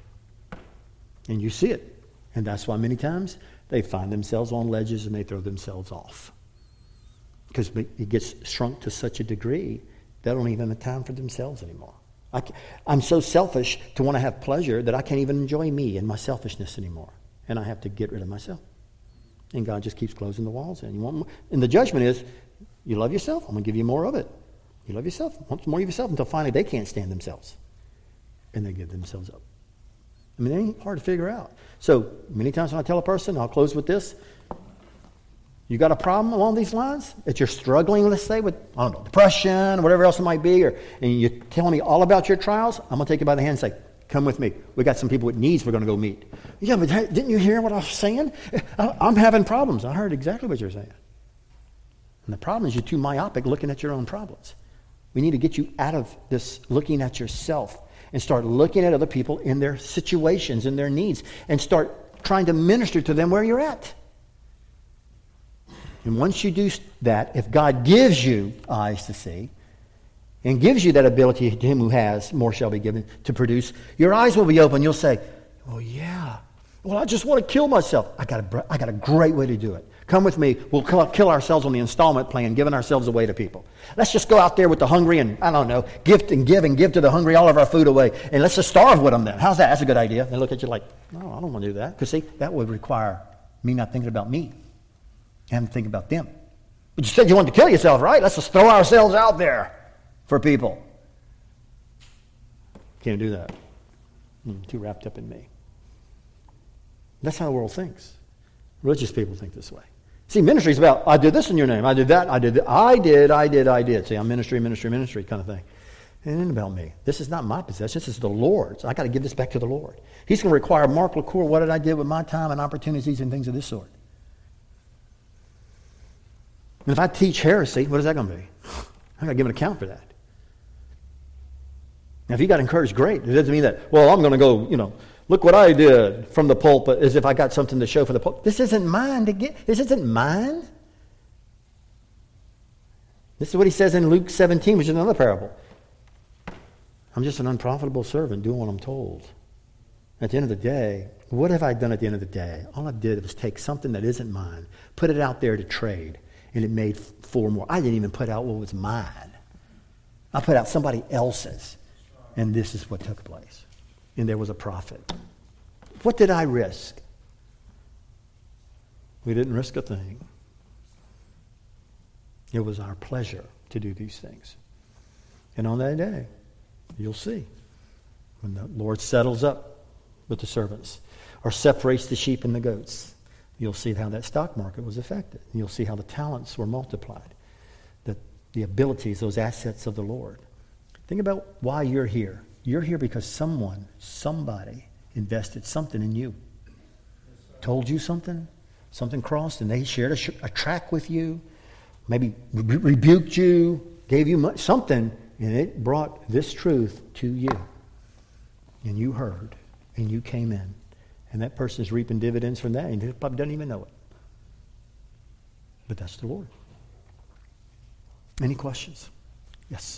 And you see it. And that's why many times they find themselves on ledges and they throw themselves off. Because it gets shrunk to such a degree, they don't even have time for themselves anymore. I'm so selfish to want to have pleasure that I can't even enjoy me and my selfishness anymore. And I have to get rid of myself. And God just keeps closing the walls in. And the judgment is, you love yourself, I'm going to give you more of it. You love yourself, want more of yourself, until finally they can't stand themselves. And they give themselves up. I mean, it ain't hard to figure out. So many times when I tell a person, I'll close with this, you got a problem along these lines that you're struggling, let's say, with, I don't know, depression or whatever else it might be, and you're telling me all about your trials, I'm going to take you by the hand and say, come with me. We got some people with needs we're going to go meet. Yeah, but didn't you hear what I was saying? I'm having problems. I heard exactly what you're saying. And the problem is you're too myopic looking at your own problems. We need to get you out of this looking at yourself and start looking at other people in their situations, in their needs, and start trying to minister to them where you're at. And once you do that, if God gives you eyes to see and gives you that ability, to him who has, more shall be given, to produce, your eyes will be open. You'll say, oh yeah, well, I just want to kill myself. I got a great way to do it. Come with me. We'll kill ourselves on the installment plan, giving ourselves away to people. Let's just go out there with the hungry and, I don't know, gift and give to the hungry all of our food away. And let's just starve with them then. How's that? That's a good idea. They look at you like, no, I don't want to do that. Because see, that would require me not thinking about me. And think about them. But you said you wanted to kill yourself, right? Let's just throw ourselves out there for people. Can't do that. I'm too wrapped up in me. That's how the world thinks. Religious people think this way. See, ministry is about, I did this in your name. I did that. I did. See, I'm ministry kind of thing. It ain't about me. This is not my possession. This is the Lord's. I got to give this back to the Lord. He's going to require Mark LaCour what did I do with my time and opportunities and things of this sort. And if I teach heresy, what is that going to be? I got to give an account for that. Now, if you got encouraged, great. It doesn't mean that, well, I'm going to go, look what I did from the pulpit as if I got something to show for the pulpit. This isn't mine to get. This isn't mine. This is what he says in Luke 17, which is another parable. I'm just an unprofitable servant doing what I'm told. At the end of the day, what have I done at the end of the day? All I did was take something that isn't mine, put it out there to trade, and it made 4 more. I didn't even put out what was mine. I put out somebody else's. And this is what took place. And there was a profit. What did I risk? We didn't risk a thing. It was our pleasure to do these things. And on that day, you'll see, when the Lord settles up with the servants or separates the sheep and the goats, you'll see how that stock market was affected. You'll see how the talents were multiplied, the abilities, those assets of the Lord. Think about why you're here. You're here because somebody invested something in you. Told you something crossed, and they shared a track with you, maybe rebuked you, gave you something, and it brought this truth to you. And you heard, and you came in. And that person is reaping dividends from that, and they probably doesn't even know it. But that's the Lord. Any questions? Yes.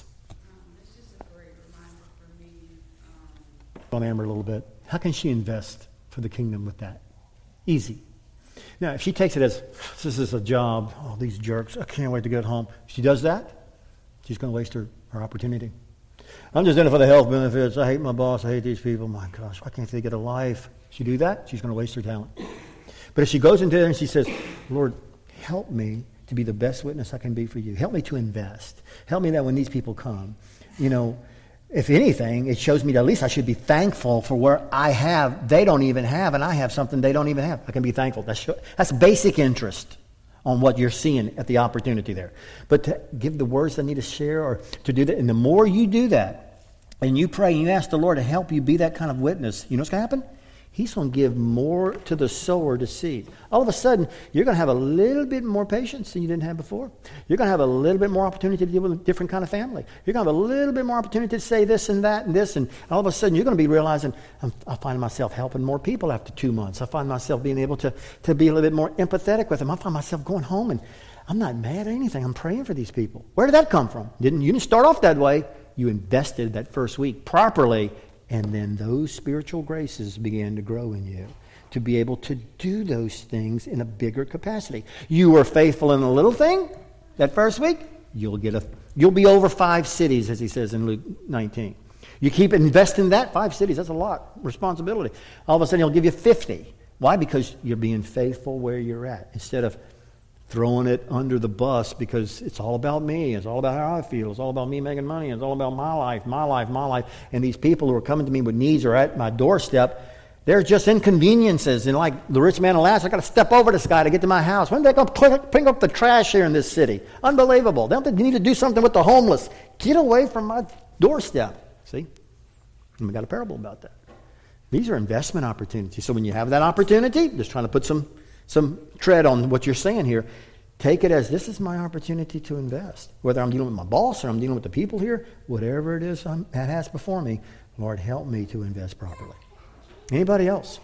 On Amber a little bit. How can she invest for the kingdom with that? Easy. Now, if she takes it as, this is a job, all these jerks, I can't wait to get home. If she does that, she's going to waste her opportunity. I'm just in it for the health benefits. I hate my boss. I hate these people. My gosh, why can't they get a life? If she do that, she's going to waste her talent. But if she goes into there and she says, Lord, help me to be the best witness I can be for you. Help me to invest. Help me that when these people come, if anything, it shows me that at least I should be thankful for where I have, they don't even have, and I have something they don't even have. I can be thankful. That's basic interest on what you're seeing at the opportunity there. But to give the words they need to share or to do that, and the more you do that, and you pray and you ask the Lord to help you be that kind of witness, you know what's going to happen? He's going to give more to the sower to seed. All of a sudden, you're going to have a little bit more patience than you didn't have before. You're going to have a little bit more opportunity to deal with a different kind of family. You're going to have a little bit more opportunity to say this and that and this. And all of a sudden, you're going to be realizing, I find myself helping more people after 2 months. I find myself being able to be a little bit more empathetic with them. I find myself going home and I'm not mad at anything. I'm praying for these people. Where did that come from? You didn't start off that way. You invested that first week properly. And then those spiritual graces began to grow in you to be able to do those things in a bigger capacity. You were faithful in a little thing that first week, you'll be over 5 cities, as he says in Luke 19. You keep investing that, 5 cities, that's a lot, responsibility. All of a sudden, he'll give you 50. Why? Because you're being faithful where you're at. Instead of throwing it under the bus because it's all about me. It's all about how I feel. It's all about me making money. It's all about my life, my life, my life. And these people who are coming to me with needs are at my doorstep. They're just inconveniences. And like the rich man in Lazarus, I've got to step over this guy to get to my house. When are they going to pick up the trash here in this city? Unbelievable. They need to do something with the homeless. Get away from my doorstep. See? And we got a parable about that. These are investment opportunities. So when you have that opportunity, just trying to put some tread on what you're saying here. Take it as this is my opportunity to invest. Whether I'm dealing with my boss or I'm dealing with the people here, whatever it is that has before me, Lord, help me to invest properly. Anybody else?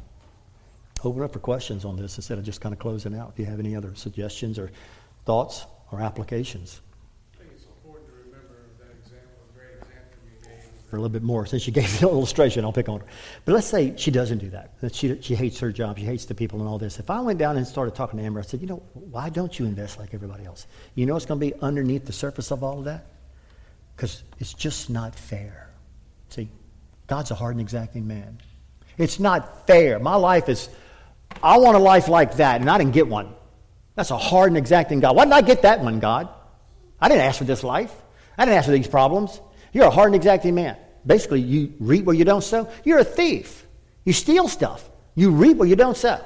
Open up for questions on this instead of just kind of closing out. If you have any other suggestions or thoughts or applications. I think it's important to remember that example, a great example you gave. For a little bit more. Since you gave the illustration, I'll pick on her. But let's say she doesn't do that. That she hates her job. She hates the people and all this. If I went down and started talking to Amber, I said, why don't you invest like everybody else? You know what's going to be underneath the surface of all of that? Because it's just not fair. See, God's a hard and exacting man. It's not fair. My life is, I want a life like that, and I didn't get one. That's a hard and exacting God. Why didn't I get that one, God? I didn't ask for this life. I didn't ask for these problems. You're a hard and exacting man. Basically, you reap where you don't sow. You're a thief. You steal stuff. You reap where you don't sow.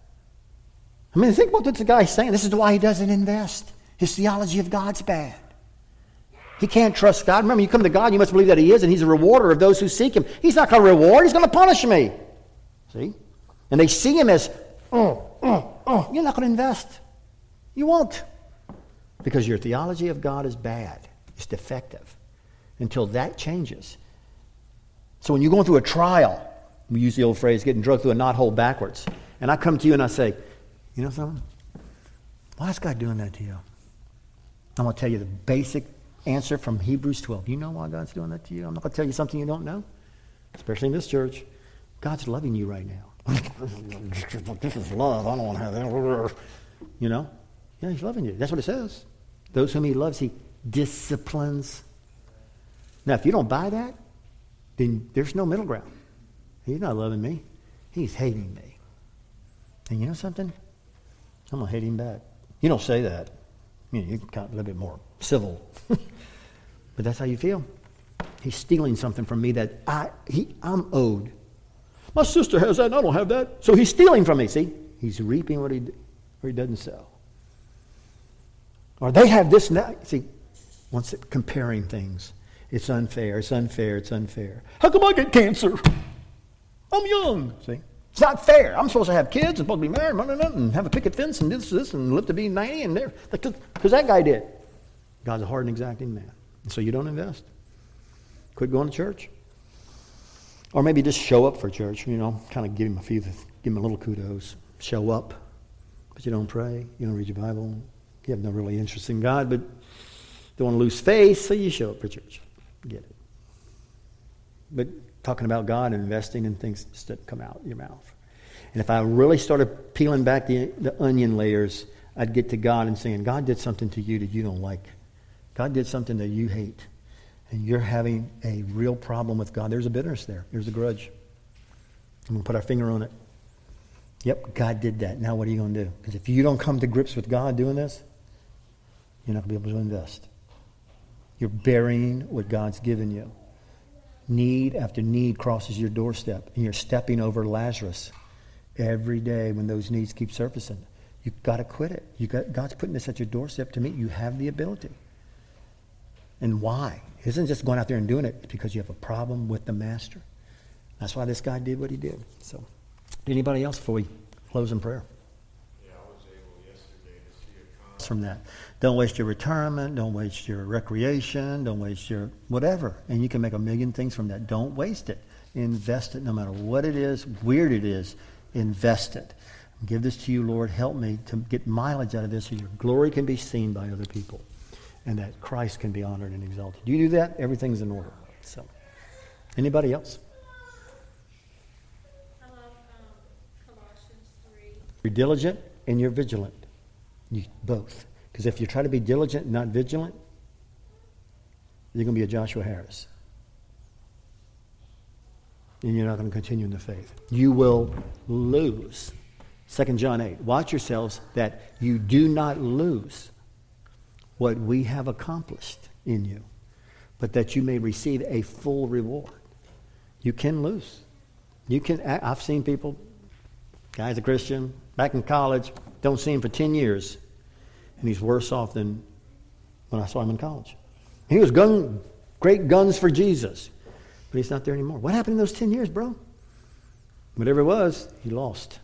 I mean, think about what the guy's saying. This is why he doesn't invest. His theology of God's bad. He can't trust God. Remember, you come to God, you must believe that he is, and he's a rewarder of those who seek him. He's not going to reward. He's going to punish me. See? And they see him as, you're not going to invest. You won't. Because your theology of God is bad. It's defective. Until that changes. So when you're going through a trial, we use the old phrase, getting drugged through a knothole backwards. And I come to you and I say, you know something? Why is God doing that to you? I'm going to tell you the basic answer from Hebrews 12. You know why God's doing that to you? I'm not going to tell you something you don't know. Especially in this church. God's loving you right now. This is love. I don't want to have that. You know? Yeah, he's loving you. That's what it says. Those whom he loves, he disciplines. Now, if you don't buy that, then there's no middle ground. He's not loving me. He's hating me. And you know something? I'm going to hate him back. You don't say that. You know, you can a little bit more civil. But that's how you feel. He's stealing something from me that I'm owed. My sister has that and I don't have that. So he's stealing from me. See? He's reaping what he doesn't sow. Or they have this and that. See, once comparing things. It's unfair, it's unfair, it's unfair. How come I get cancer? I'm young. See? It's not fair. I'm supposed to have kids and supposed to be married and have a picket fence and this and live to be 90 and there. Because that guy did. God's a hard and exacting man. And so you don't invest. Quit going to church. Or maybe just show up for church, you know, kind of give him a little kudos. Show up. But you don't pray. You don't read your Bible. You have no really interest in God, but don't want to lose faith, so you show up for church. Get it. But talking about God and investing in things just didn't come out your mouth. And if I really started peeling back the onion layers, I'd get to God and saying, God did something to you that you don't like. God did something that you hate. And you're having a real problem with God. There's a bitterness there. There's a grudge. I'm going to put our finger on it. Yep, God did that. Now what are you going to do? Because if you don't come to grips with God doing this, you're not going to be able to invest. You're burying what God's given you. Need after need crosses your doorstep, and you're stepping over Lazarus every day when those needs keep surfacing. You've got to quit it. God's putting this at your doorstep to meet. You have the ability. And why? It isn't just going out there and doing it. It's because you have a problem with the master. That's why this guy did what he did. So, anybody else before we close in prayer? Yeah, I was able yesterday to see a comment from that. Don't waste your retirement. Don't waste your recreation. Don't waste your whatever. And you can make a million things from that. Don't waste it. Invest it no matter what it is, weird it is. Invest it. Give this to you, Lord. Help me to get mileage out of this so your glory can be seen by other people and that Christ can be honored and exalted. Do you do that? Everything's in order. So, anybody else? I love Colossians 3. You're diligent and you're vigilant. You both. Because if you try to be diligent and not vigilant, you're going to be a Joshua Harris. And you're not going to continue in the faith. You will lose. 2 John 8. Watch yourselves that you do not lose what we have accomplished in you, but that you may receive a full reward. You can lose. You can. I've seen people, guy's a Christian, back in college, don't see him for 10 years, and he's worse off than when I saw him in college. He was great guns for Jesus, but he's not there anymore. What happened in those 10 years, bro? Whatever it was, he lost.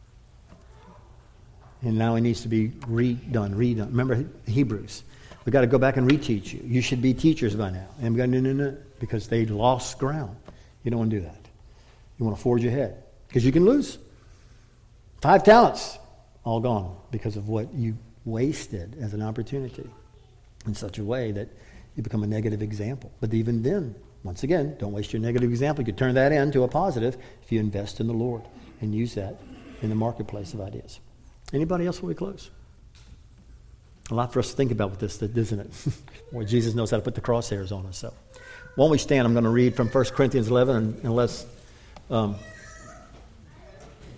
And now it needs to be redone. Remember Hebrews. We've got to go back and reteach you. You should be teachers by now. And we got no, because they lost ground. You don't want to do that. You want to forge ahead. Because you can lose. 5 talents, all gone because of what you wasted as an opportunity in such a way that you become a negative example. But even then, once again, don't waste your negative example. You can turn that into a positive if you invest in the Lord and use that in the marketplace of ideas. Anybody else before we close? A lot for us to think about with this, isn't it? Boy, Jesus knows how to put the crosshairs on us. So, why don't we stand? I'm going to read from 1 Corinthians 11, unless